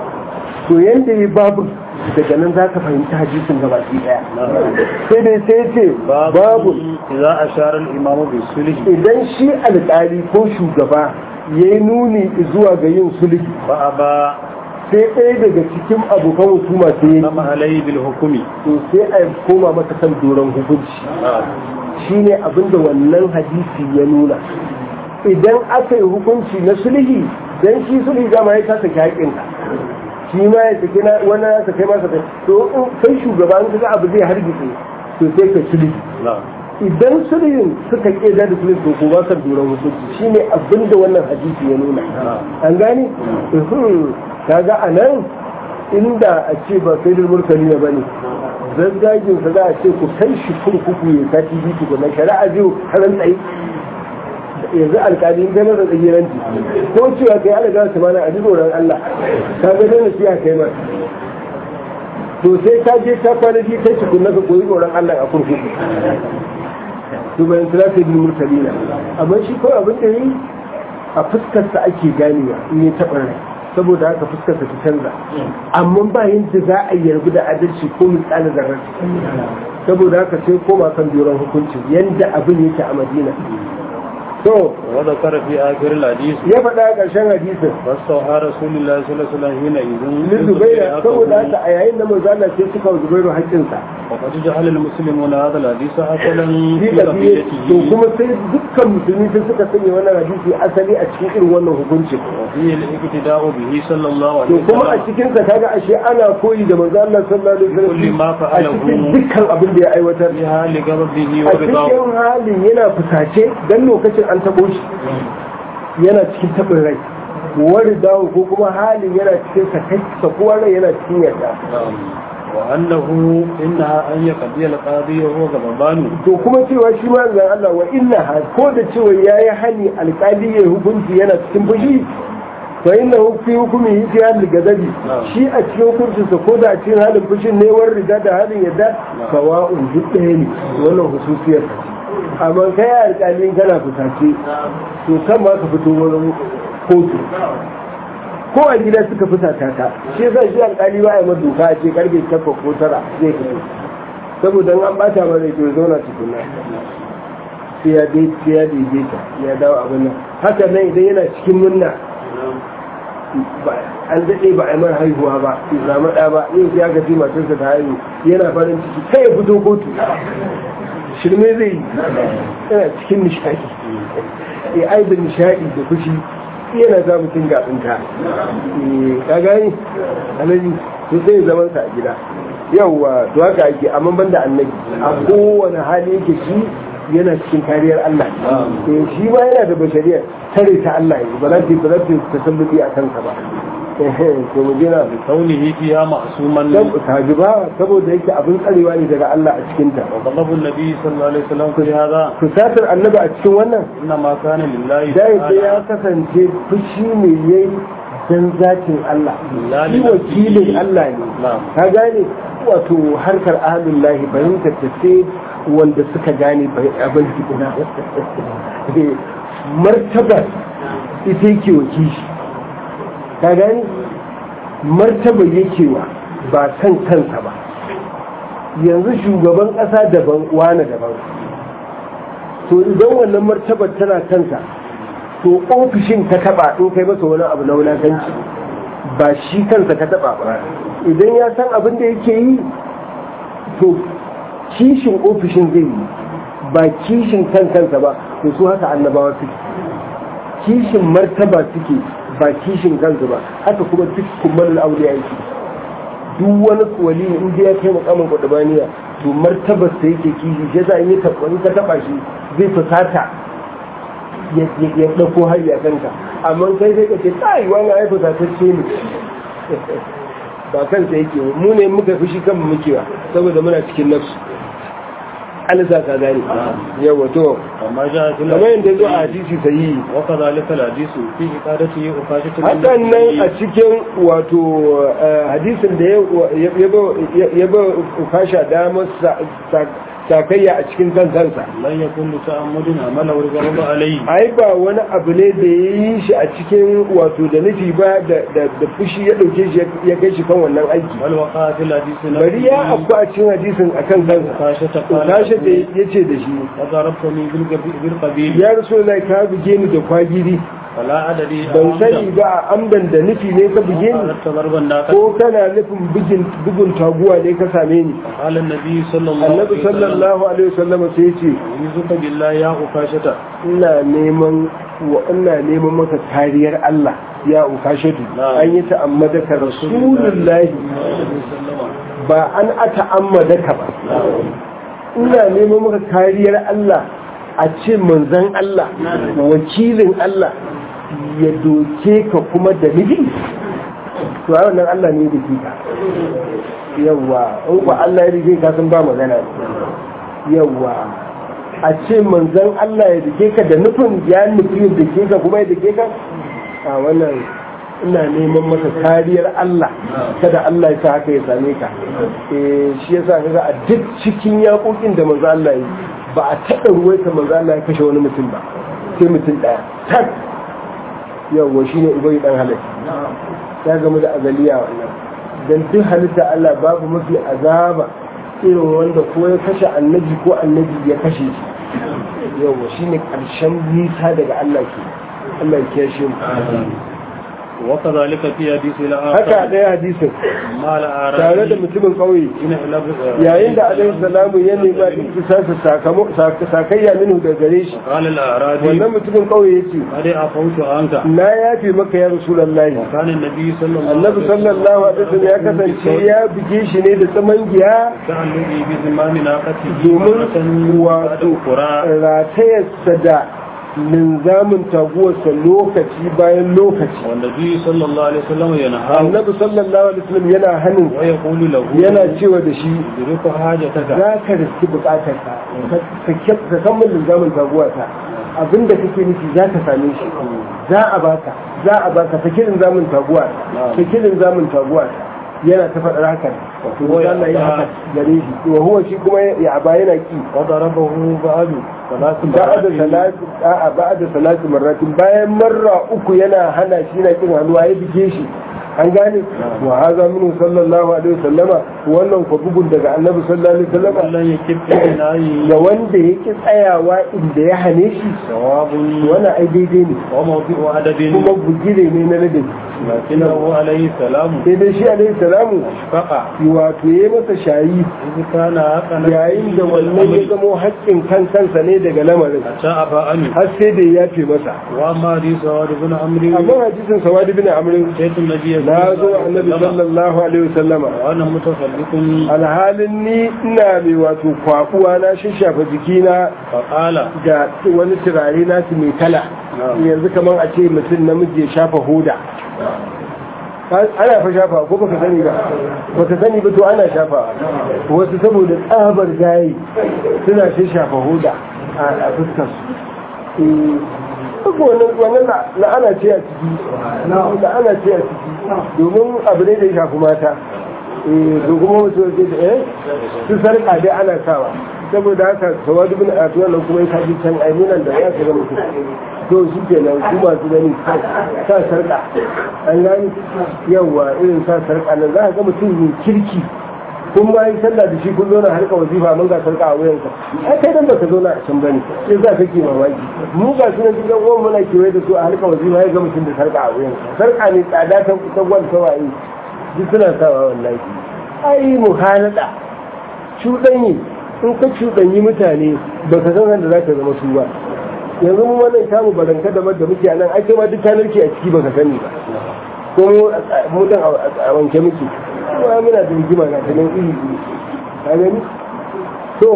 to yanda ya babu daga nan za ka fahimci hadisin gabaki daya sai dai sai ce babu za a sharar imamu bai sulhi idan shi alƙali ko shugaba ya yi nuni zuwa ga yin sulhi ba a ba sai ɗaya daga cikin abokan hukuma sai ya nama alayi bil hukumi to sai a koma masa kan doron hukunci shine abinda wannan hadisi ya nuna idan aka yi hukunci na sulhi dan shi sulhi dama ya kasa haƙƙinka shi ma ya sake na wani ya sake masa kai to in kai shugaban kaga abu zai hargitse to sai ka sulhi idan sulhin suka keda da sulhin to ko ba ka dora hukunci shine abin da wannan hadisi ya nuna an gane kaga anan inda a ce ba sai da murtali ne bane zazzagin sa za a ce ku kai shi kurkuku ya sati biyu ko na shari'a biyu karan tsaye yanzu alƙalin ganin da tsagiranci ko cewa kai ala gasa mana a ji tsoron Allah ka ga dai nasiha kai ma to sai ka je ta kwana ji kai tukun naka koyi tsoron Allah a kurkuku to bayan salatu bin mursalina amma shi kawai abin da yi a fuskar sa ake ganewa in ya taɓa rai saboda haka fuskar sa ta canza amma ba yadda za a yarbu da adalci ko misali zarar saboda haka sai koma kan doron hukunci yanda abin yake a Madina to wanda karafi a kirin hadisi ya faɗa a ƙarshen hadisin wasu ha rasulullah sallallahu alaihi wasallam hina idan ni zubairu saboda haka a yayin da manzo Allah sai suka zubairu haƙƙinsa wa qad ja'ala al-muslimuna hadha al-hadith asalan fi qadiyati to kuma sai dukkan musulmi sai suka sanya wannan hadisi asali a cikin irin wannan hukunci wa fi al-iqtida'u bihi sallallahu alaihi wasallam to kuma a cikin sa kaga ashe ana koyi da manzo Allah sallallahu alaihi wasallam kulli ma fa'alahu dukkan abin da ya aiwatar ya hali gababihi wa a cikin halin yana fusace dan lokacin an tabo shi yana cikin tabin rai wani dawo ko kuma halin yana cikin sakuwar rai yana cikin yadda wa annahu innaha an yaqdi al-qadi wa huwa ghadban to kuma cewa shi ma zan Allah wa innaha ko da cewa yayi hani alqadi ya hukunci yana cikin fushi fa inna fi hukumi fi hal gadabi shi a cikin hukuncinsa ko da a cikin halin fushin ne war riga da halin yadda sawa'un duk ɗaya ne wannan hususiyar amma kai alƙalin kana fusace to kan ma ka fito wani kotu ko a gida suka fusata ka shi yasa shi alƙali ba ya maduka a ce karfe takwas ko tara zai fito saboda an bata ma zai to zauna tukuna sai ya daidaita ya dawo abin nan haka nan idan yana cikin munna an daɗe ba a yi mara haihuwa ba ya zama ɗa ba yau ya gaji matarsa ta haihu yana farin ciki kai ya fito kotu shirme zai yi yana cikin nishaɗi ya aibin nishaɗi da fushi yana za mutum gaɓinta ka gani alaji to sai ya zama sa a gida yauwa to haka ake amma banda annabi a kowane hali yake shi yana cikin kariyar Allah eh shi ba yana da bashariyar tare ta Allah ne ba za ta ba za ta tasallubi a kansa ba eh to mu jira da kaunihi fiya ma'suman dan tajiba saboda yake abin tsarewa ne daga Allah a cikin ta wa qadabun nabi sallallahu alaihi wasallam fi hada kusatar annabi a cikin wannan inna ma kana lillahi dai ya kasance fushi ne yayi dan zatin Allah shi wakilin Allah ne ka gane wato harkar ahlullahi fahimtar ta sai wanda suka gane abin tukuna martaba ita yake wa kishi ka gane martaba yake wa ba san kansa ba yanzu shugaban ƙasa daban wani daban to idan wannan martabar tana kansa to ofishin ka taba in kai masa wani abu na wulakanci ba shi kansa ka taba ba idan ya san abin da yake yi to kishin ofishin zai yi ba kishin kan kansa ba to su haka annabawa suke kishin martaba suke ba kishin kansu ba haka kuma duk kummalul auliya yake duk wani wali in ya kai makamin kudubaniya to martabar sa yake kishi shi yasa in ya tabbani ka taba shi zai fusata ya dauko har ya kanka amma kai sai ka ce kai wani ai fusatacce ne ba kansa yake mu ne muka fushi kanmu muke ba saboda muna cikin nafsu alisa ka gani yawa to amma ja kamar yadda zo a hadisi sahihi wa kadhalika alhadisu fi iqadati ukashatu hakan nan a cikin wato hadisin da ya ba ukasha damar sakayya a cikin kansa lan yakun ta'ammudun amala wa ghadaba alayhi ai ba wani abu ne da yayi shi a cikin wato da nufi ba da da fushi ya dauke shi ya kai shi kan wannan aiki wal waqatil hadisi bari ya abu a cikin hadisin akan kansa kashe ta kashe da yace da shi tadarabtani bil bil qabil ya rasulullahi ka buge ni da kwagiri wala adadi ban sani ba a amdan da nufi ne ka buge ni ko kana nufin bugin bugun taguwa ne ka same ni qala annabi sallallahu annabi sallallahu alaihi wasallam sai yace yuzuka billahi ya ukashata ina neman wa ina neman maka kariyar Allah ya ukashatu an yi ta'ammadaka rasulullahi ba an ata'ammadaka ba ina neman maka kariyar Allah a ce manzon Allah wakilin Allah ya doke ka kuma da nufi to a wannan Allah ne da ke ka yawa in ba Allah ya rike ka sun ba magana yawa a ce manzon Allah ya dake ka da nufin ya nufi ya dake ka kuma ya dake ka a wannan ina neman maka kariyar Allah kada Allah ya sa haka ya same ka eh shi yasa kaga a duk cikin yakokin da manzon Allah ya ba a taɓa ruwaita manzon Allah ya kashe wani mutum ba sai mutum daya tak yawwa shine ubai dan halaki ya gamu da azaliya wannan dan duk halitta Allah babu mafi azaba irin wanda ko ya kashe annabi ko annabi ya kashe shi yawwa shine karshen nisa daga Allah ke Allah ya kiyashe mu wa kadhalika fi hadisi la haka dai hadisin mal arabi tare da mutumin kauye yayin da alaihi salamu ya nema iktisasa sakamo sakayya minhu da gare shi qala al arabi wannan mutumin kauye yace ade afautu anka na yafi maka ya rasulullahi kana annabi sallallahu annabi sallallahu alaihi wasallam ya kasance ya buge shi ne da tsamangiya ta'alluqi bi zimani naqati domin wato ratayarsa da linzamin taguwarsa lokaci bayan lokaci wanda biyu sallallahu alaihi wasallam yana hawo annabi sallallahu alaihi wasallam yana hanin wa yaqulu lahu yana cewa da shi duka hajataka za ka riski bukatarka ka ka kammala linzamin taguwarta abinda kake nufi za ka same shi za a baka za a baka sakirin zamun taguwa sakirin zamun taguwa yana ta faɗar haka wato Allah ya haka gare shi wa huwa shi kuma ya aba yana ki wa darabahu ba'du salatu ba'da salati a ba'da salati marratin bayan marra uku yana hana shi na kin hannuwa ya bige shi an gane wa haza minhu sallallahu alaihi wasallama wannan ko bugun daga annabi sallallahu alaihi wasallama Allah ya kiffe nayi da wanda yake tsayawa inda ya hane shi sawabun wannan ai daidai ne wa mawdi'u adabin kuma bugire ne na ladabi lakinnahu alaihi salamu sai dai shi alaihi salamu faqa wato yayi masa shayi in kana haka yayin da wannan ya zamo haƙƙin kan kansa ne daga lamarin ta afa ami har sai da ya yafe masa wa ma di sawad ibn amri amma hadisin sawad ibn amri sayyidun nabiy na zo annabi sallallahu alaihi wasallama wannan mutafallikun alhalin ni ina mai wato kwakuwa na shishafa jikina faqala da wani turare nasu mai kala yanzu kaman a ce mutum namiji ya shafa hoda ana fa shafa ko baka sani ba baka sani ba to ana shafa wasu saboda tsabar gayi suna shishafa hoda a fuskar su wannan la'ana ce a ciki la'ana ce a ciki domin abu ne da ya shafi mata da kuma wasu wace da eh su sarƙa dai ana sawa saboda haka sawa dubin a tuwan nan kuma ya kaji can ainihin da ya shiga mutum to shi ke nan su masu gani sa sarƙa an gani yawa irin sa sarƙa nan za a ga mutum yin kirki kun ma yi sallah da shi kun zo na harka wazifa mun ga sarka a wuyanka ai kai dan baka zo na a can bane sai za ka ke mamaki mu ga sunan cikin uwan muna kewaye da su a harka wazifa ya ga mutum da sarka a wuyanka sarka ne tsada ta ta gwal tawaye duk suna sawa wallahi ai muhalada cuɗanyi in ka cuɗanyi mutane baka san sanda za ka zama su ba yanzu mu wannan tamu baranka da da muke a nan ai kai ma duk kanarki a ciki baka sani ba ko mu dan a wanke muke kuma muna da rigima na ta nan iri iri ka gani to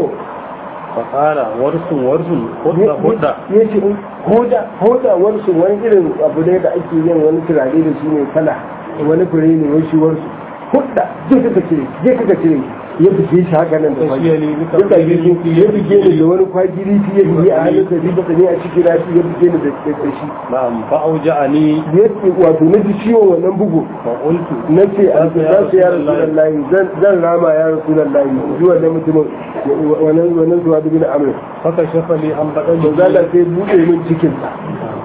fakara warsun warsun hudda hudda ya ce hoda hoda warsun wani irin abu ne da ake yin wani turare da shi ne kala wani fure ne wani shi warsu hudda je ka cire je ka cire ya buge shi haka nan da fage duka girgin ya buge ni da wani kwagiri fiye biye a hannun sa riba ne a cikin rafi ya buge ni da shi na'am fa auja'ani ya ce wato na ji ciwon wannan bugu fa qultu na ce a za su ya rasulullahi zan rama ya rasulullahi zuwa da mutumin wannan wannan zuwa dubi na amur haka shafali an baɗan da zala sai buɗe min cikinsa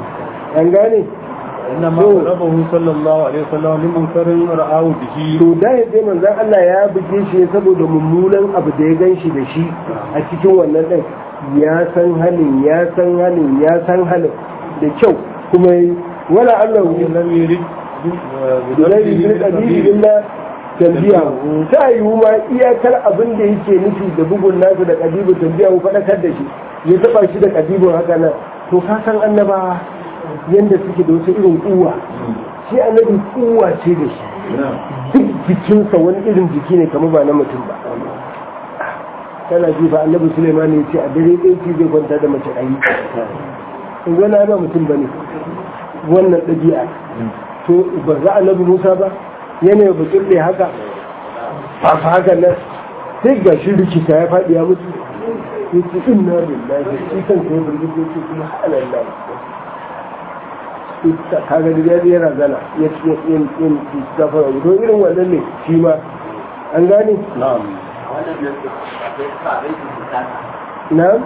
an gane إنما ضربه صلى الله عليه وسلم لمن كرم رآه به to da ya dai manzon Allah ya buge shi saboda mummunan abu da ya ganshi da shi a cikin wannan din ya san halin ya san halin ya san halin da kyau kuma wala Allah lam yurid bilahi bil qabil illa tambiya ta yi ma iyakar abin da yake nufi da bugun nasu da qadibu tambiya mu fadakar da shi ya taba shi da qadibun haka nan to ka san annaba yadda suke da wasu irin kuwa shi annabi kuwa ce da shi duk jikinsa wani irin jiki ne kamar ba na mutum ba tana ji ba annabi Suleiman ya ce a dare ɗaya ce zai kwanta da mace ɗari in wani ba mutum ba ne wannan ɗabi'a to ba za annabi Musa ba yanayi ba kirɗe haka ba fa haka nan sai ga shi rikita ya faɗi ya mutu ya ce inna lillahi shi kan sai birgit ya ce kuma halallah kaga da ya razana ya yin yin gafara to irin wannan ne shi ma an gane na'am na'am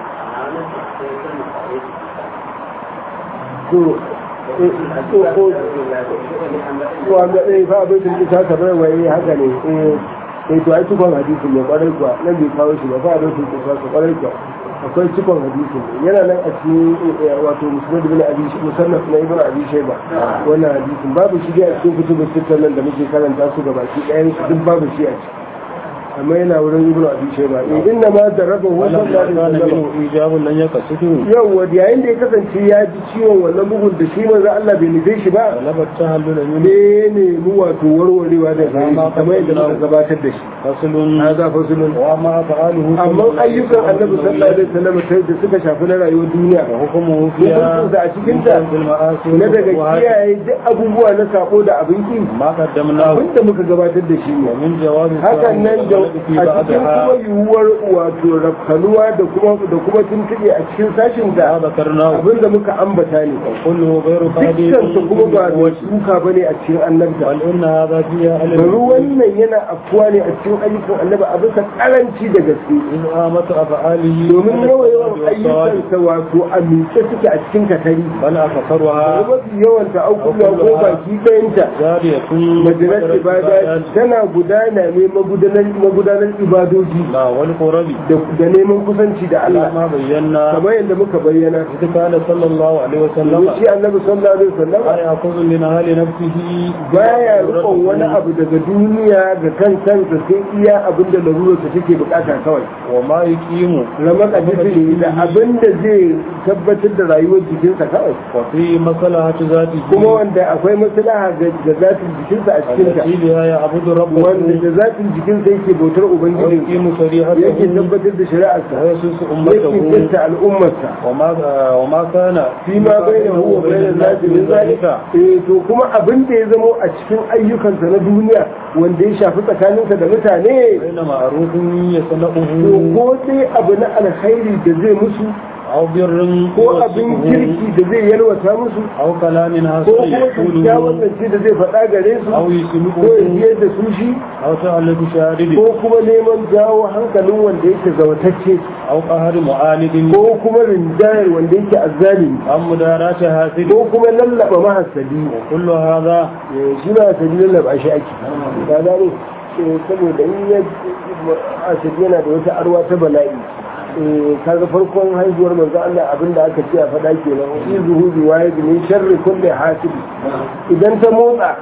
to to ko wanda dai fa bai tun ta ta bai wai haka ne eh eh to ai tukon hadisi ne kwarai kuwa nan bai kawo shi ba fa bai tun ta kwarai kuwa akwai cikon hadisi yana nan a cikin wato musnad ibn abi musannaf na ibn abi shayba wannan hadisin babu shi a cikin kutubus sittan nan da muke karanta su gabaki ɗayan su duk babu shi a ciki amma yana wurin ibn abi shayba inna ma darabahu sallallahu alaihi wasallam ijabun lan yakasudu yawa da yayin da ya kasance ya ji ciwon wannan bugun da shi manzo Allah bai nufe shi ba labatta halul ne ne mu wato warwarewa da gari kamar yadda muka gabatar da shi fasulun hada fasulun wa ma fa'aluhu amma ayyukan annabi sallallahu alaihi wasallam sai da suka shafi na rayuwar duniya wa hukmuhu fiya da a cikin ta na daga kiyaye duk abubuwa na sako da abin ki ma qaddamna abinda muka gabatar da shi ne min jawabi hakan nan في a cikin kuma بعضها yiwuwar wato rafkanuwa da kuma da kuma tuntuɓe a cikin sashin da ما ذكرناه abinda muka ambata ne كله غير قادر dukkan su kuma ba mai suka bane a cikin annabta بل إن هذا فيها bari علم wannan yana afkuwa ne a cikin ayyukan annabi a bisa karanci da gaske إن آمة أفعاله domin yawa yawan ayyukansa wato a miƙe suke a cikin katari بل bari أكثرها mafi yawan ta aukuwa ko baki ɗayanta جارية majalar ibada tana gudana ne magudanar magudanar ibadoji لا والقرب da da neman kusanci da Allah ما بينا kamar yadda muka bayyana إذ قال صلى الله عليه وسلم domin shi annabi sallallahu alaihi wasallam لا يأخذ من أهل نفسه baya rikon wani abu daga duniya ga kan kansa sai iya abin da larurarsa take bukata kawai وما يقيم ramar abin da abin da zai tabbatar da rayuwar jikinsa kawai وفي مصلحة ذاته kuma wanda akwai maslaha ga ga zatin jikinsa a cikinta التي بها يعبد ربه wanda da zatin jikinsa yake bautar ubangiji ويقيم yake شريعته tabbatar da shari'arsa ويسوس yake أمته kinta al'ummarsa وما وما كان فيما بينه وبين الناس من ذلك eh to kuma abin da ya zamo a cikin ayyukansa na duniya wanda ya shafi tsakaninsa da mutane بين معروف to يصنعه ko dai abu na alkhairi da zai musu أو بر ko abin kirki da zai yalwata musu أو كلام ko حسن kuma kyawun يقوله zance da zai faɗa gare su أو ko ya يسمعه biyar da su shi أو تعلق شارد ko kuma neman jawo hankalin wanda yake zawatacce أو قهر معاند ko kuma rinjayar wanda yake azzalimi أو مداراة حاسد ko kuma lallaba mahasali وكل هذا shi ba asali lallaba shi ake ka gane eh, saboda in ya asali yana da wata arwa ta bala'i eh, kaga farkon haihuwar manzo Allah abinda aka ce a faɗa kenan shi zuhudi waye min sharri kulli hasib idan ta motsa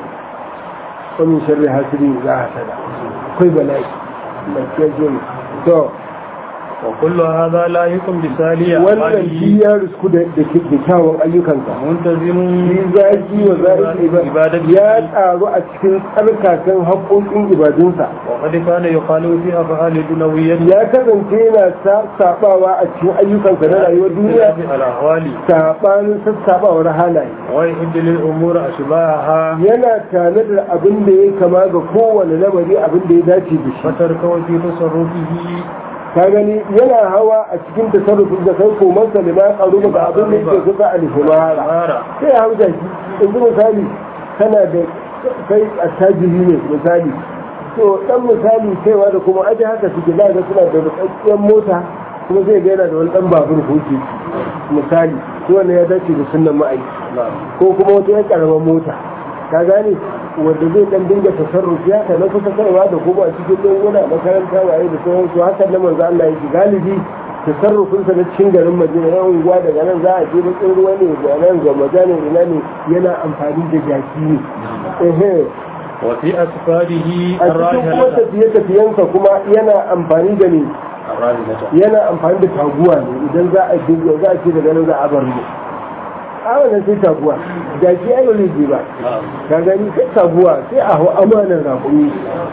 ko min sharri hasidi za a sada akwai bala'i mai kyau to وكل هذا لا يكون بسالية wannan shi ya risku da da kyawun ayyukanka منتظم shi zaki wa zaki ya tsaro a cikin tsarkakan haƙoƙin ibadunsa وقد كان يقال في أفعال دنوية ya kasance yana sabawa a cikin ayyukansa na rayuwar duniya الأحوال sabanin sassabawar halaye ويحد للأمور أشباهها yana tanadar abin da ya kama ga kowane lamari abin da ya dace da shi فتركه في تصرفه ka gani yana hawa a cikin tasarrufin da kai koman sa lima karu ga abin da yake kusa a lihimara sai ya hauja shi yanzu misali kana da kai attajiri ne misali to dan misali kaiwa da kuma aje haka suke za ga suna da rikakkiyar mota kuma zai ga yana da wani dan babur hoke misali ko wanda ya dace da sunnan ma'aiki ko kuma wata yan karamar mota ka gane wanda zai dan dinga tasarrufi haka na kusa kaiwa da kuma a cikin danguna makaranta waye da sauransu haka na manzo Allah yake galibi tasarrufinsa na cikin garin Madina yan unguwa daga nan za a je bakin ruwa ne da nan ga majanin ina ne yana amfani da jaki ne ehe وفي أسفاره a cikin kuma الراحلة tafiye-tafiyensa kuma yana amfani da ne الراحلة yana amfani da taguwa ne idan za a dinga za a ce daga nan za a bar mu a wannan sai taguwa jaki ai ba zai je ba ka gani sai taguwa sai a hau amanar raƙumi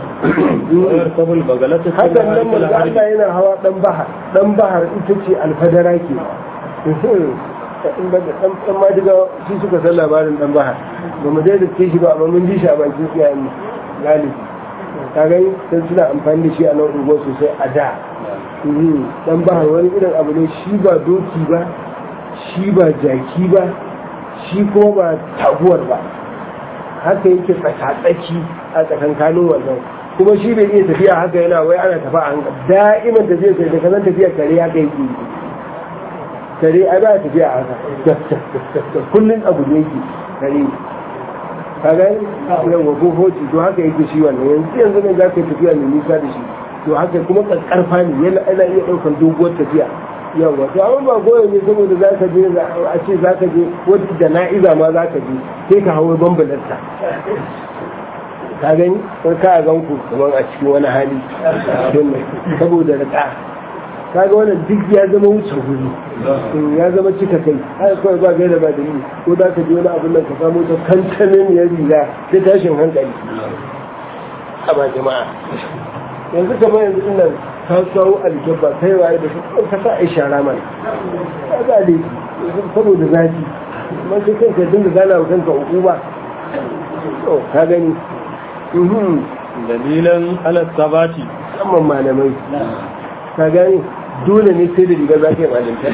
ويركب البغلة في hakan nan الحرب manzo Allah yana hawa dan bahar dan bahar ita ce alfadara ke in ba da dan dan madiga shi suka san labarin dan bahar ba mu dai da shi ba amma mun ji shi a bakin iyayen galibi ka gani sai suna amfani da shi a nan unguwa sosai a da dan bahar wani irin abu ne shi ba doki ba shi ba jaki ba shi kuma ba taguwar ba haka yake tsakatsaki a tsakankanin wannan kuma shi bai iya tafiya haka yana wai ana tafa a hankali da'iman tafiya sai da kazan tafiya kare haka yake kare a ba tafiya a haka kullum abu ne yake kare ka gani yawa ko hoci to haka yake shi wannan yanzu yanzu ne za ka yi tafiya mai nisa da shi to haka kuma karfa ne yana ana iya ɗaukar doguwar tafiya yawa to amma ba goyo ne saboda za ka je a ce za ka je wadda da na'iza ma za ka je sai ka hawa bambalarta ka gani sai ka gan ku kamar a cikin wani hali don saboda rika ka ga wannan duk ya zama wuce guri ya zama cika kai har kawai ba gaida ba da yi ko za ka je wani abin nan ka samu ta kankanin ya riga ta tashin hankali a ba jama'a yanzu kamar yanzu ina ka kawo alkyabba kai waye da su ka sa a shara mana ka ga ne saboda zafi amma sai kanka dinga gana wa kanka hukuma ka gani dalilan ala sabati musamman malamai ka gane dole ne sai da riga za ka yi malinta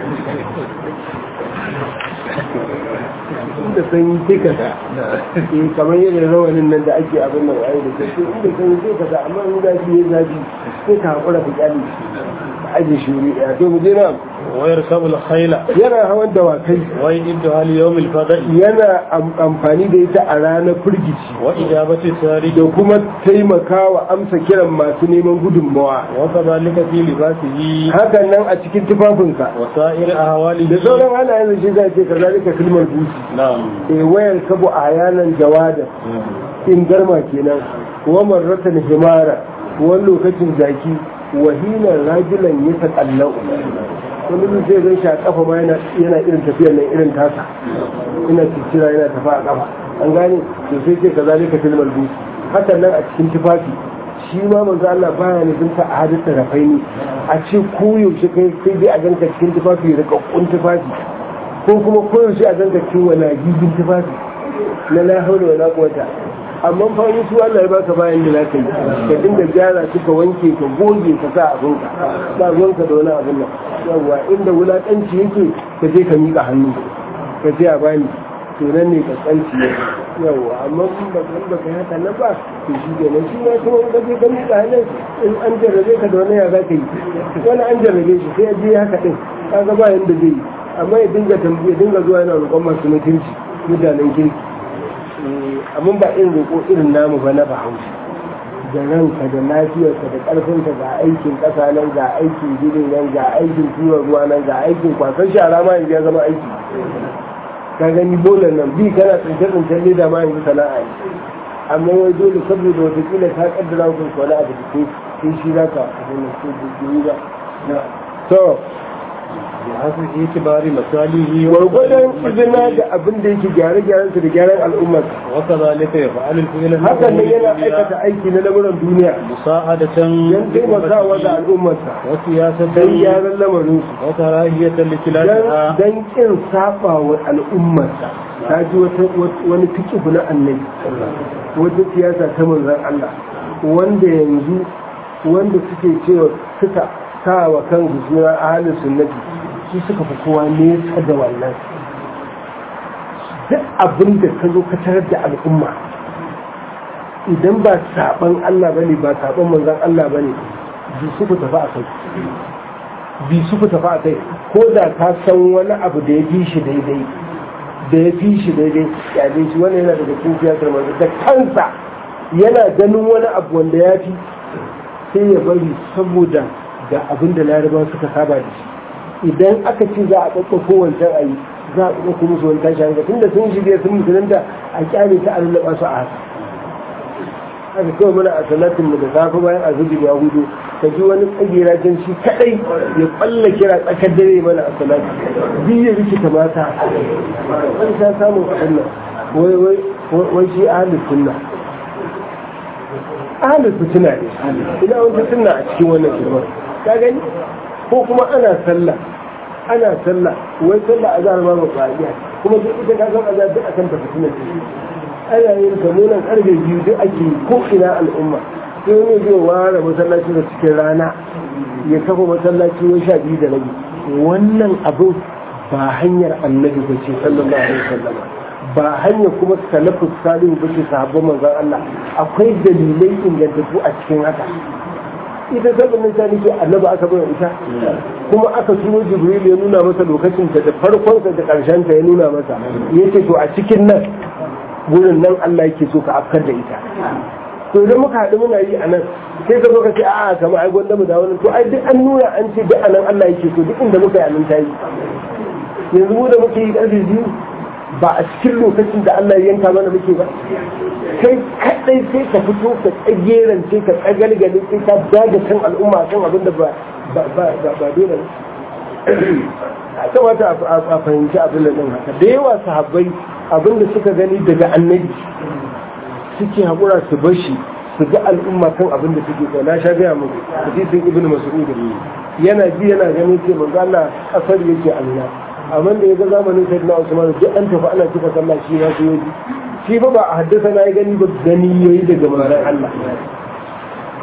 inda sanyi sai ka sa kamar yadda rawanin nan da ake abin nan ayi da kai inda sanyi sai ka sa amma in zafi ya zafi sai ka haƙura ka kyale ka aje shuri ɗaya to mu je na wayar sabul khaila yana hawan dawakai wai ibdu hal yawmil fada'i yana amfani da ita a ranar firgici wa ijabati sari da kuma taimakawa amsa kiran masu neman gudunmawa wa kadhalika fi libasihi hakan nan a cikin tufafinka wa sa'ir ahwali da sauran halayen shi zai ce kazalika kalmar busi na'am eh wayar kabu a yanan jawada in garma kenan wa marratan himara wani lokacin zaki wahinan rajulan ya taƙallau wani zai sai zai sha kafa ma yana irin tafiyar nan irin tasa ina cikira yana tafa a kafa an gane to sai ce ka zalika filmal busi hakan nan a cikin tufafi shi ma manzo Allah baya nufin ta a hadisa rafaini a ce koyaushe kai sai dai a ganka cikin tufafi da kakkun tufafi ko kuma koyaushe a ganka cikin wani gigin tufafi na la haula wala quwwata amma fa yi su Allah ya baka bayan da zaka yi ka dinga gyara su ka wanke ka goge ka sa abinka ba ruwanka da wani abin nan yawa inda wulakanci yake ka je ka miƙa hannu ka je a bani to nan ne ka tsanci yawa amma in ba kan ba kai haka nan ba to shi ke nan shi ma kuma ka je ka miƙa hannun in an jarrabe ka da wani ya zaka yi wani an jarrabe shi sai ya je haka din kaga ba yanda zai yi amma ya dinga tambaye dinga zuwa yana roƙon masu mutunci mutanen kirki amma ba irin roƙo irin namu ba na bahaushe da ranka da lafiyarka da ƙarfinka ga aikin ƙasa nan ga aikin gidan nan ga aikin kiwon ruwa nan ga aikin kwasan shara ma yanzu ya zama aiki ka gani bolan nan bi kana tsince-tsincen leda ma yanzu sana'a ne amma wai dole saboda watakila ta kaddara hukun kwana a da sai shi za ka abin da ke ba to hasu itibari masalihi gwargwadon izina da abin da yake gyare-gyaren su da gyaran al'ummar waka zalika ya fa'alul fi'lan haka ne yana aikata aiki na lamuran duniya musa'adatan yan taimakawa da al'ummarsa wa siyasatan dan gyaran lamarin su wa karahiyatan likilatiha dan kin saba wa al'ummarsa ta ji wata wani fiqh na annabi wata siyasa ta manzon Allah wanda yanzu wanda suke cewa suka sa wa kansu suna ahlus sunnati su suka fi kowa nesa da wannan duk abin da ka zo ka tarar da al'umma idan ba saban Allah bane ba saban manzon Allah bane bi su ku tafi a kai bi su ku tafi a kai ko da ka san wani abu da ya fi shi daidai da ya fi shi daidai ya dai shi wannan yana daga cikin siyasar manzon da kansa yana ganin wani abu wanda ya fi sai ya bari saboda da abin da larabawa suka saba da shi idan aka ce za a ɗaukako wancan a yi za a ɗaukako musu wani tashi hankali tunda sun shirya sun musulunta a kyale ta a lullaba su a haka haka kawai muna a salatin mu da safe bayan azubin ya hudu ka ji wani tsagera jan shi kadai ya kwalla kira tsakar dare mana a salati biyu ya rikita mata wani ta samun kaɗan nan wai wai wai shi ahalin sunna ahalin fitina ne ina wata sunna a cikin wannan shirman ka gani ko kuma ana sallah ana sallah wai sallah azhar ma ba fa'ida kuma duk ita ka san azhar duk akan ta fitina ce ana yin kamunan karfe biyu duk ake ko ina al'umma sai wani zai ware masallaci da cikin rana ya kafa masallaci wai sha biyu da rabi wannan abu ba hanyar annabi ba ce sallallahu alaihi wasallam ba hanyar kuma salafus salihu ba ce sahabban manzon Allah akwai dalilai ingantattu a cikin haka ita sabon nan ta nake annabi aka bayar ita kuma aka turo jibril ya nuna masa lokacin da da farkon sa da karshen ta ya nuna masa yace to a cikin nan gurin nan Allah yake so ka afkar da ita to idan muka haɗu muna yi a nan sai ka zo ka ce a'a kamar ai gwanda mu da wani to ai duk an nuna an ce duk anan Allah yake so duk inda muka yi anan ta yi yanzu mu da muke yi ƙarfe biyu ba a cikin lokacin da Allah ya yanka mana muke ba kai kadai sai ka fito ka tsagerance ka tsagalgale sai ka daga kan al'umma kan abin da ba ba ba dole ne a kamata a fahimci abin da ɗin haka da yawa sahabbai abin da suka gani daga annabi suke haƙura su bashi su ga al'umma kan abin da suke kai na sha gaya muku hadisin ibnu mas'ud yana ji yana ganin ce manzo Allah kasar yake Allah amma da ya ga zamanin sayyidina Usman duk an tafi ana cika sallah shi ya so yaji shi ba ba a haddasa na yi gani ba gani yayi daga manzon Allah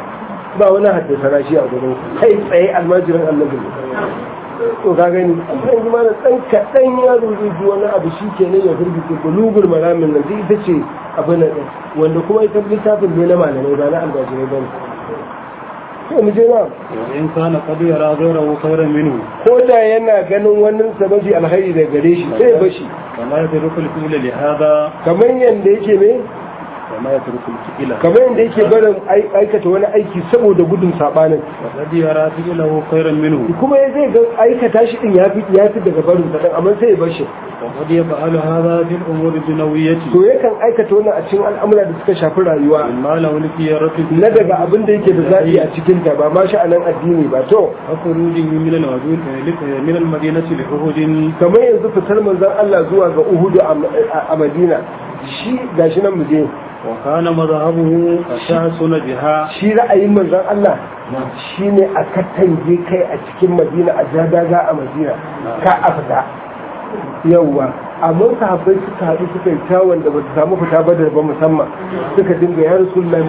ba wani haddasa shi a gurin kai tsaye almajirin annabi to ka gani an ji mana dan kaɗan ya rubuta wani abu shi ke nan ya firgice bulugul malamin nan ita ce abin nan wanda kuma ita littafin ne na malamai ba na almajirai ba ne to mu je na in kana qad yara ghayrahu khayran minhu ko da yana ganin wannan sababi alkhairi da gare shi sai bashi kamar da rukul fi'la li hada kamar yanda yake ne kamar da rukul fi'la kamar yanda yake barin aikata wani aiki saboda gudun sabanin qad yara fi'lahu khayran minhu kuma zai ga aikata shi din yafi yafi daga barin sa din amma sai ya bashi وقد يفعل هذا في الأمور الدنيوية to yakan aikata wannan a cikin al'amura da suka shafi rayuwa ما له الخيار na daga abin da yake da zaɓi a cikin ta ba ma sha'anin addini ba to خروجه من الوجود من المدينة لأحد kamar yanzu fitar manzon Allah zuwa ga Uhud a Madina shi gashi nan muje وكان مذهبه التحسن بها shi ra'ayin manzon Allah shine a katange kai a cikin Madina a jadaga a Madina ka afda yawwa amma sahabbai suka haɗu suka yi tawon da ba su samu fita ba da ba musamman suka dinga ya rasu Allah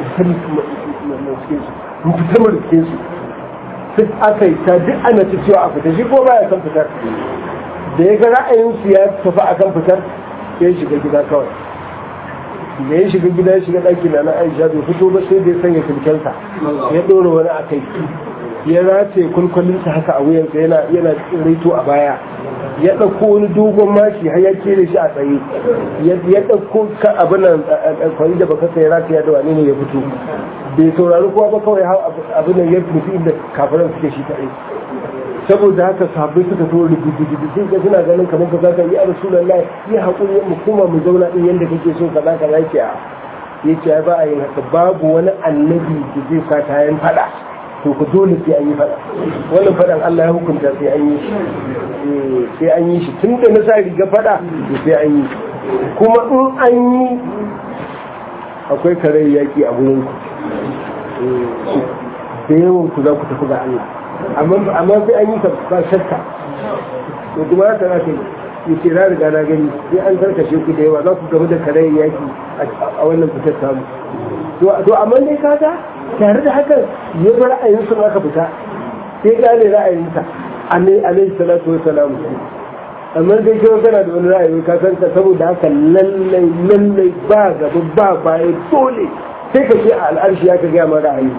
mu fita mu rike su duk aka yi ta duk ana ta cewa a fita shi ko baya san fitar da ya ga ra'ayinsu ya tafi akan fitar ya shiga gida kawai da ya shiga gida ya shiga ɗaki na na Aisha bai fito ba sai da ya sanya sulkensa ya ɗora wani a kai ya rataye kulkulinsa haka a wuyansa yana yana rito a baya ya ɗauko wani dogon mashi har ya kere shi a tsaye ya ɗauko abin nan kwari da baka sai rataya da wani ne ya fito bai saurari kowa ba kawai abin nan ya nufi inda kafiran suke shi kaɗai saboda haka sahabbai suka so rubutu sai ga suna ganin kamar ka zaka yi a rasulullahi ya haƙuri mu kuma mu zauna din yanda kake so kaza kaza yake a yace ba a yin haka babu wani annabi da zai sa kayan fada to ku dole sai an yi fada wannan fadan Allah ya hukunta sai an yi shi sai an yi shi tunda na sa riga fada to sai an yi kuma in an yi akwai kare yaki a gurin ku da yawan ku za ku tafi ga Allah amma sai an yi ba shakka to kuma haka za ka yi ce na riga na gani sai an karkashe ku da yawa za ku gaba da kare yaki a wannan fitar samu to amma dai kaga tare da hakan ya bar ra'ayin sun aka fita sai gane ra'ayinsa alaihi salatu wa salam amma dai kai kana da wani ra'ayi ka san ka saboda haka lallai lallai ba gaba ba baya dole sai ka ce a al'arshi ya ka ga ma ra'ayi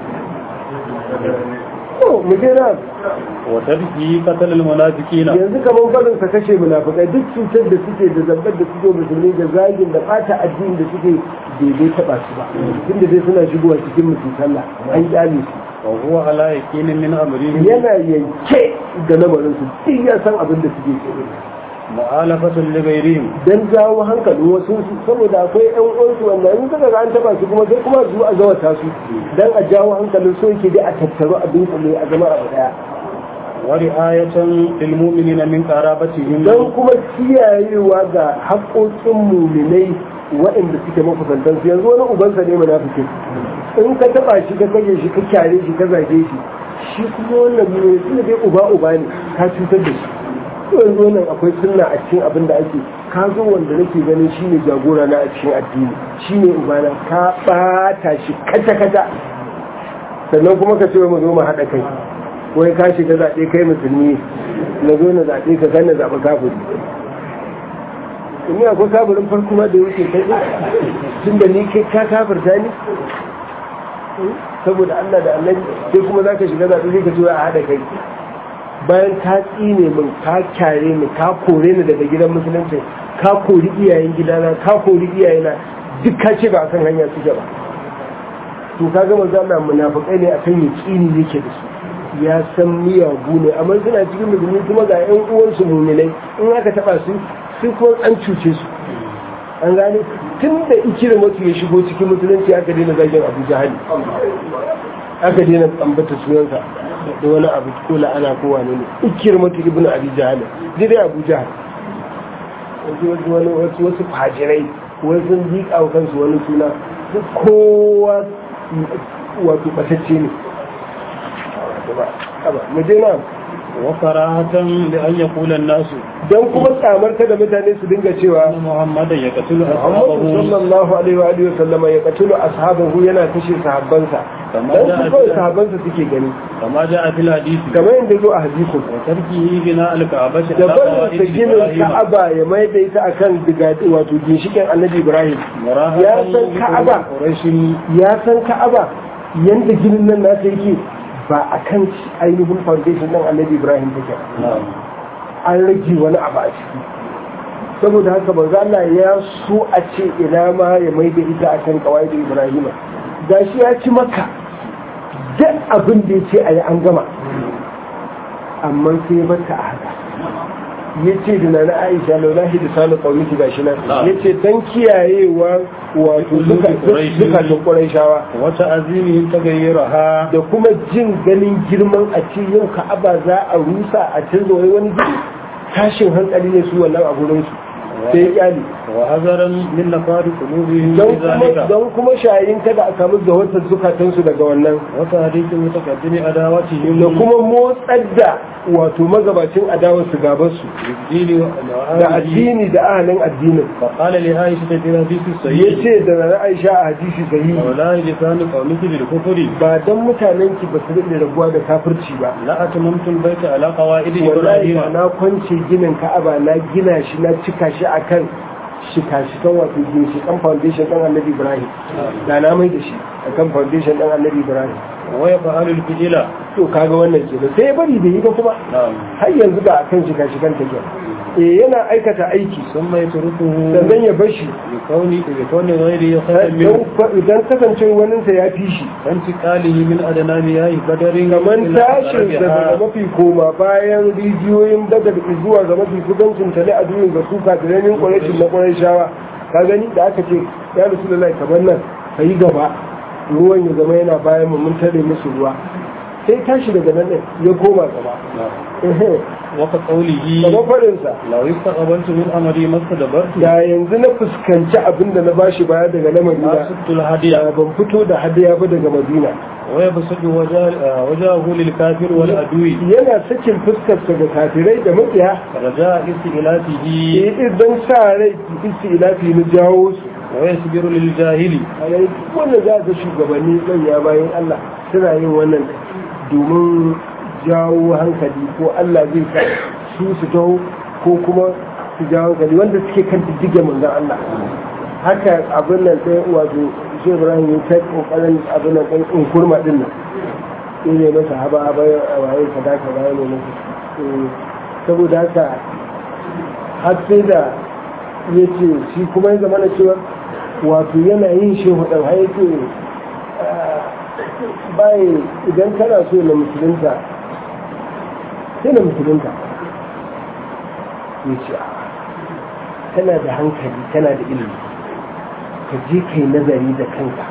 to mu je na وتركي قتل المنافقين yanzu kaman barin sa kashe munafikai duk cutar da suke da zambar da suke musulmi da zagin da fata addini da suke daidai taba su ba tunda dai suna shigowa cikin mutum sallah an kyale su wa huwa ala yaqinin min amrihi yana yanke da lamarin su duk ya san abin da suke ciki mu'alafatun li ghayrihim dan jawo hankalin wasu su saboda akwai ɗan uwansu wanda in suka ga an taba su kuma sai kuma su a zawata su dan a jawo hankalin su yake dai a tattaro abin kulle a zama abu daya ورعاية للمؤمنين من قرابتهم don kuma kiyayewa ga haƙoƙin muminai waɗanda suke makusantan su yanzu wani ubansa ne munafikin in ka taɓa shi ka kage shi ka kyare shi ka zage shi shi kuma wannan ne tunda dai uba uba ne ka cutar da shi to yanzu wannan akwai sunna a cikin abin da ake ka zo wanda nake ganin shine jagora na a cikin addini shine ubana ka ɓata shi kata kata sannan kuma ka ce mu zo mu haɗa kai wai ka shiga zaɓe kai musulmi na zo na zaɓe ka kan na zaɓi kafiri ina akwai kafirin farko ma da wuce kai tun da ni kai ka kafirta ni saboda Allah da Allah sai kuma za ka shiga zaɓe sai ka ce a haɗa kai bayan ka tsine min ka kyare ni ka kore ni daga gidan musulunci ka kori iyayen gidana ka kori iyayena duk ka ce ba a kan hanya suke ba to ka gama zana munafukai ne akan yaƙini yake da su ya san miyagu ne amma suna cikin musulmi kuma ga yan uwansu muminai in aka taba su sai kuma an cuce su an gane tun da ikira mutu ya shigo cikin musulunci aka daina zagin abu jahali aka daina ambata sunansa da wani abu ko la'ana ko wane ne ikira mutu ibnu abi jahali dai abu jahal wasu wani wasu wasu fajirai wasu sun jika wa kansu wani suna kowa wato batacce ne مدينة وكراهة لأن يقول الناس don kuma tsamar kada mutane su dinga cewa Muhammad ya katulu Muhammad sallallahu alaihi wa alihi wasallama ya katulu ashabahu yana kashe sahabbansa كما dan جاء su في kawai sahabansa suke gani كما جاء في الحديث kamar yadda zo a hadisin وتركه بناء الكعبة da barin sa ginin Ka'aba ya mai da ita akan digadi wato ginshikin Annabi Ibrahim ya san Ka'aba ya san Ka'aba yanda ginin nan nasa yake ba akan ainihin foundation din Annabi Ibrahim take an rage wani abu a ciki saboda haka manzo Allah ya so a ce ina ma ya mai da ita akan kawai Ibrahim gashi ya ci maka duk abin da yace ayi an gama amma sai ya bata a haka yace da nana Aisha laulahi da sanu kauniki gashi nan yace dan kiyayewa wato duka duka Qurayshawa wata azimi ta gayyara da kuma jin ganin girman a ce yau Ka'aba za a rusa a canza wani gidi tashin hankali ne su wannan a gurin su sai kyali wa hazaran min nafari qulubihim zalika don kuma shayin kada a samu zawatar zukatan su daga wannan wata hadisin mutakaddimi adawatihim da kuma motsar da wato magabacin adawar su gaban su da addini da ahalin addinin fa qala li aisha ta dira hadisi sahih yace da na Aisha a hadisi sahihi wallahi lisanu qawmiki bil kufri ba dan mutanen ki ba su da rabuwa da kafirci ba la atmamtul baita ala qawaid wallahi ibrahim na kwance ginin Ka'aba na gina shi na cika shi akan shika-shikan wato ginshikan foundation ɗan Annabi Ibrahim da na mai da shi akan foundation ɗan Annabi Ibrahim waya fa'alul fi'ila to kaga wannan kenan sai ya bari da yi ba kuma har yanzu ba akan shika-shikan take eh yana aikata aiki sun mai turuku sannan ya bashi bi kauni bi kauni ghairi khayr min idan kasance wani sa ya fi shi dan tiqalihi min adanami yayi badarin kaman tashin daga mafi koma bayan rijiyoyin badar zuwa ga mafi kudancin tale a duniyar ga suka da ranin ƙwarashin na ƙwarashawa ka gani da aka ce ya rasulullahi kamar nan ka yi gaba ruwan ya zama yana bayan mu mun tare musu ruwa sai tashi daga nan ya koma gaba waka qawlihi da farinsa law yastaqbaltu min amri mastadbartu da yanzu na fuskanci abinda na bashi baya daga lamarin da astul hadiya ban fito da hadiya ba daga Madina waya basudu wajahu lil kafir wal adwi yana sakin fuskar sa ga kafirai da makiya raja istilatihi idan sa rai istilafi na jawo su waya sibiru lil jahili alai wanda za ga shugabanni manya bayan Allah suna yin wannan domin jawo hankali ko Allah zai sa su su taho ko kuma su jawo hankali wanda suke kan diddige manzon Allah haka abin nan sai wato shi Ibrahim ya ta kokarin abin nan kan kurma din nan sai ne masa haba haba waye kaza kaza ne ne saboda haka har sai da yace shi kuma ya zama na cewa wato yana yin shehu dan haike bai idan kana so na musulunta sai na musulunta ya ce kana da hankali kana da ilimi ka je ka yi nazari da kanka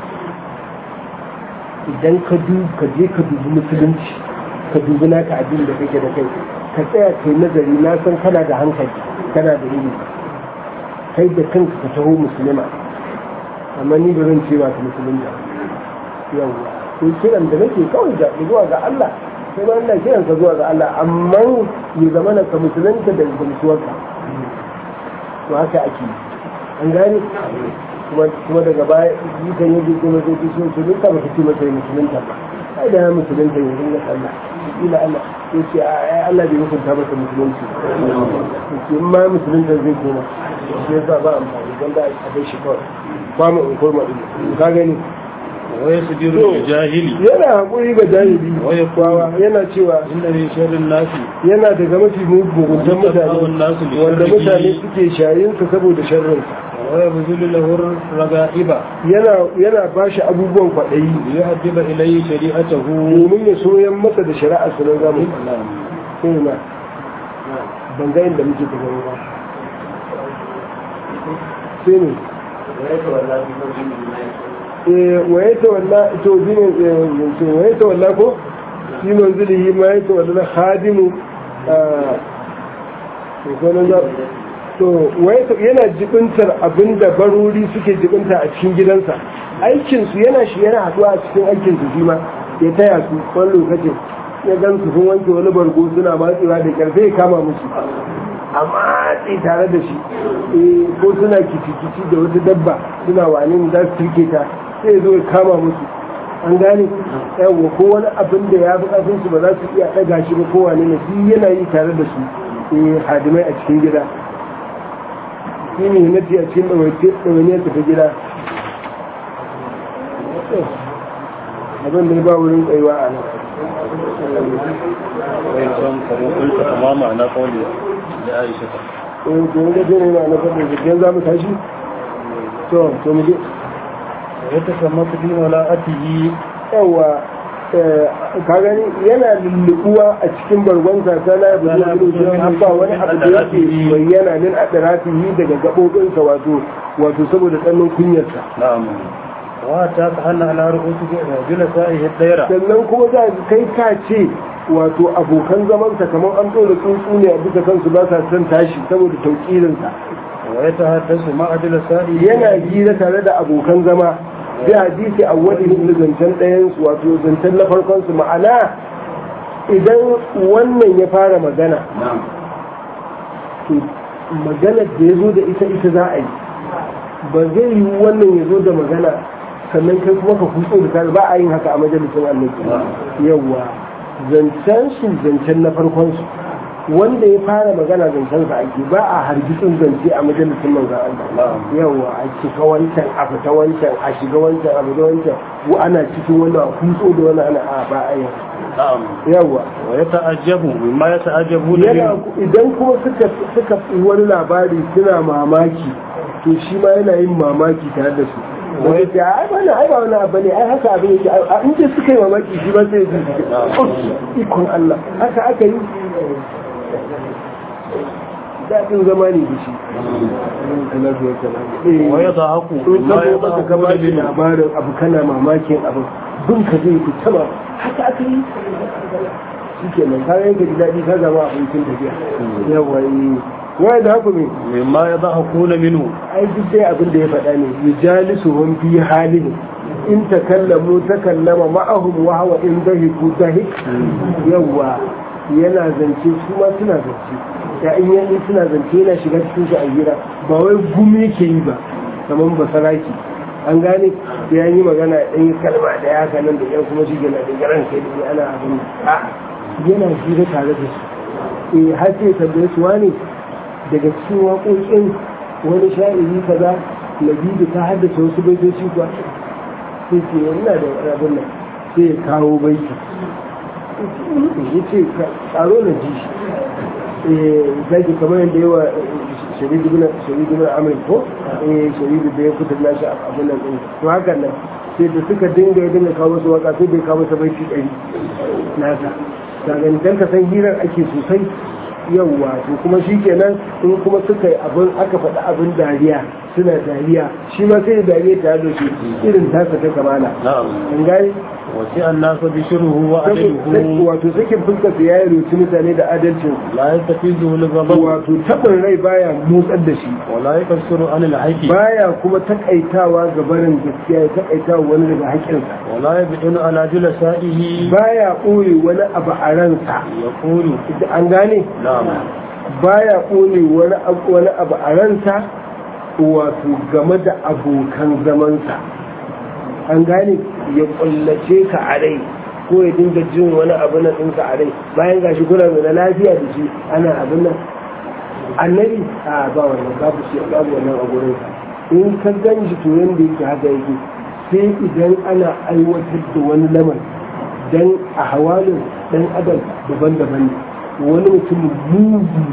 idan ka je ka dubi musulunci ka dubi naka abin da kake da kai ka tsaya ka yi nazari na san kana da hankali kana da ilimi kai da kanka ka taho musulma amma ni ba zan ce ba ka musulunta yawwa ko kiran da nake kawai da zuwa ga Allah sai ba ina kiran ka zuwa ga Allah amma ya zama na ka musulunta da gamsuwarka to haka ake an gane kuma kuma daga baya yi kan yadda kuma zai fi so su duka ba ka ce masa musulunta ba ai da ya musulunta yanzu ya sallah ila Allah ya ce a Allah bai hukunta masa musulunci ce in ma musulunta zai koma sai yasa ba amfani don da a bai shi kawai ba mu in kurma din ka gani waya sidiru jahili yana hakuri ga jahili waya kwawa yana cewa inna min sharrin nasi yana daga mafi muguntan mutane wanda mutane suke shayin sa saboda sharrin sa waya buzulu lahu raga'iba yana yana bashi abubuwan kwadayi ya haddiba ilayhi shari'atahu domin ya soyan masa da shari'ar sa na zamu sai na ban ga inda muke tafiya ba sai ne waye ta walla to zine waye ta walla ko shi manzilihi ma ya ta walla khadimu to waye yana jibintar abinda barori suke jibinta a cikin gidansa aikin su yana shi yana haduwa a cikin aikin su shi ma ya taya su wani lokacin ya gan su sun wanke wani bargo suna matsewa da karfe ya kama musu amma sai tare da shi ko suna kici-kici da wata dabba suna wani za su turke ta sai zo ya kama musu an gane yawa ko wani abin da ya fi ƙarfin su ba za su iya ɗaga shi ba kowane ne shi yana yi tare da su hadimai a cikin gida shi ne himmati a cikin ɗawainiyar ta gida abin da ya ba wurin tsayuwa a nan wai son kare kulka tamama na kawai da aisha ta eh to ne da ne na fadin zikin za mu tashi to to mu je wata kamar kudi wala atihi yawa ka gani yana lullubuwa a cikin bargon kasa na da zuwa gidan ba wani abu da yake bayyana min adratihi daga gabobinsa wato wato saboda tsannin kunyarsa na'am wa ta ka hanna ala ru'usu bila sa'i daira sannan kuma za kai ka ce wato abokan zaman sa kamar an dole tsuntsu ne a bisa kansu ba sa son tashi saboda tauƙirin sa wa ya tahaddasu ma adila sa'i yana gira tare da abokan zama bi hadisi awwalihim da zancen ɗayan su wato zancen na farkon su ma'ana idan wannan ya fara magana to maganar da ya zo da ita ita za a yi ba zai yi wannan ya zo da magana sannan kai kuma ka kuso da tare ba a yin haka a majalisun annabi yawa zancen su zancen na farkon su wanda ya fara magana zancen sa ake ba a hargitsin zance a majalisun manzo Allah yawa a shiga wancan a fita wancan a shiga wancan a fita wancan ko ana cikin wannan kuso da wannan ana a ba a yin yawa wa ya ta'ajjabu mimma ya ta'ajjabu da idan kuma suka suka wani labari suna mamaki to shi ma yana yin mamaki tare da su wai ta ai bana ai ba wani abu ne ai haka abin yake in ce suka yi mamaki shi ba sai ji ikon Allah haka aka yi daɗin zama ne da shi wa ya zahaku ma ya zaka ka ba da labarin abu kana mamakin abu bin ka zai fita ma haka aka yi shi ke nan ka yanka ji daɗi ka zama abincin tafiya yawa yi wai da haka mai mimma ya zahaku na minu ai duk dai abin da ya faɗa ne ya jalisu hun fi halin in takallamu takallama ma'ahum wa hawa in dahiku dahik yawa yana zance su ma suna zance ya in yanzu suna zance yana shiga cikin su a gida ba wai gumi yake yi ba kamar ba saraki an gane ya yi magana ɗan yi kalma da ya kanan da yan kuma shi gana da garan kai da ana abin a yana hira tare da su eh har sai tambaye su wani daga cikin waƙoƙin wani sha'iri kaza labidu ta haddace wasu baitoci kuwa sai ce ina da abin nan sai ya kawo baiti ya ce tsaro na ji shi zaki kamar yadda yawa sharidu bin amir ko sharidu da ya fitar nashi abin nan ɗin to hakan nan sai da suka dinga ya dinga kawo su waka sai bai kawo sa baiti ɗari nasa daga dan ka san hirar ake sosai yawwa to kuma shi kenan in kuma suka yi abin aka faɗi abin dariya suna dariya shi ma sai dariya ta da shi irin tasa ta kamala an gane wasu an nasa bishiruhu wa adalhu wato sakin fuskar ya yi rutu mutane da adalcin la ya tafi zuwa gaba wato tabin rai baya motsar da shi wala ya kasuru an alhaqi baya kuma takaitawa ga barin gaskiya ya takaitawa wani daga haƙƙinsa wala ya bidinu ala jula sa'ihi baya ɓoye wani abu a ransa ya kulu an gane baya ɓoye wani abu a ransa wato game da abokan zamansa an gane ya kullace ka a rai ko ya dinga jin wani abu na ɗinka a rai bayan gashi kuna da lafiya da shi ana abin nan annabi a ba wannan babu shi babu wannan a gurin in ka gan shi to yanda yake haka yake sai idan ana aiwatar da wani lamar dan a hawalin dan adam daban-daban ne wani mutum mugu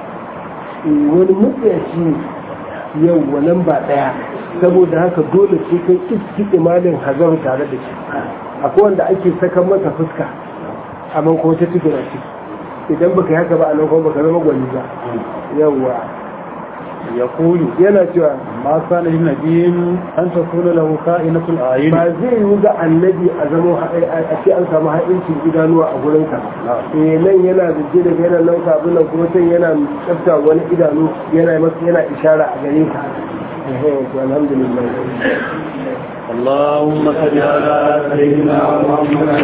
wani mutsayaci ne yau wannan ba daya saboda haka dole sai kai iski imanin hazar tare da shi akwai wanda ake saka masa fuska amma ko ta cikin a ciki idan baka yi haka ba a nan kuma baka zama gwani ba yawwa ya kulu yana cewa ma kana yin nabiyin an ta kula lahu ka'inatul ayin ba zai yi ga annabi a zama a ce an samu haɗincin idanuwa a gurin ka eh nan yana zuje daga yana nan kabin nan kuma sai yana tsafta wani idanu yana masa yana ishara a gare ka eh alhamdulillah اللهم صل على سيدنا محمد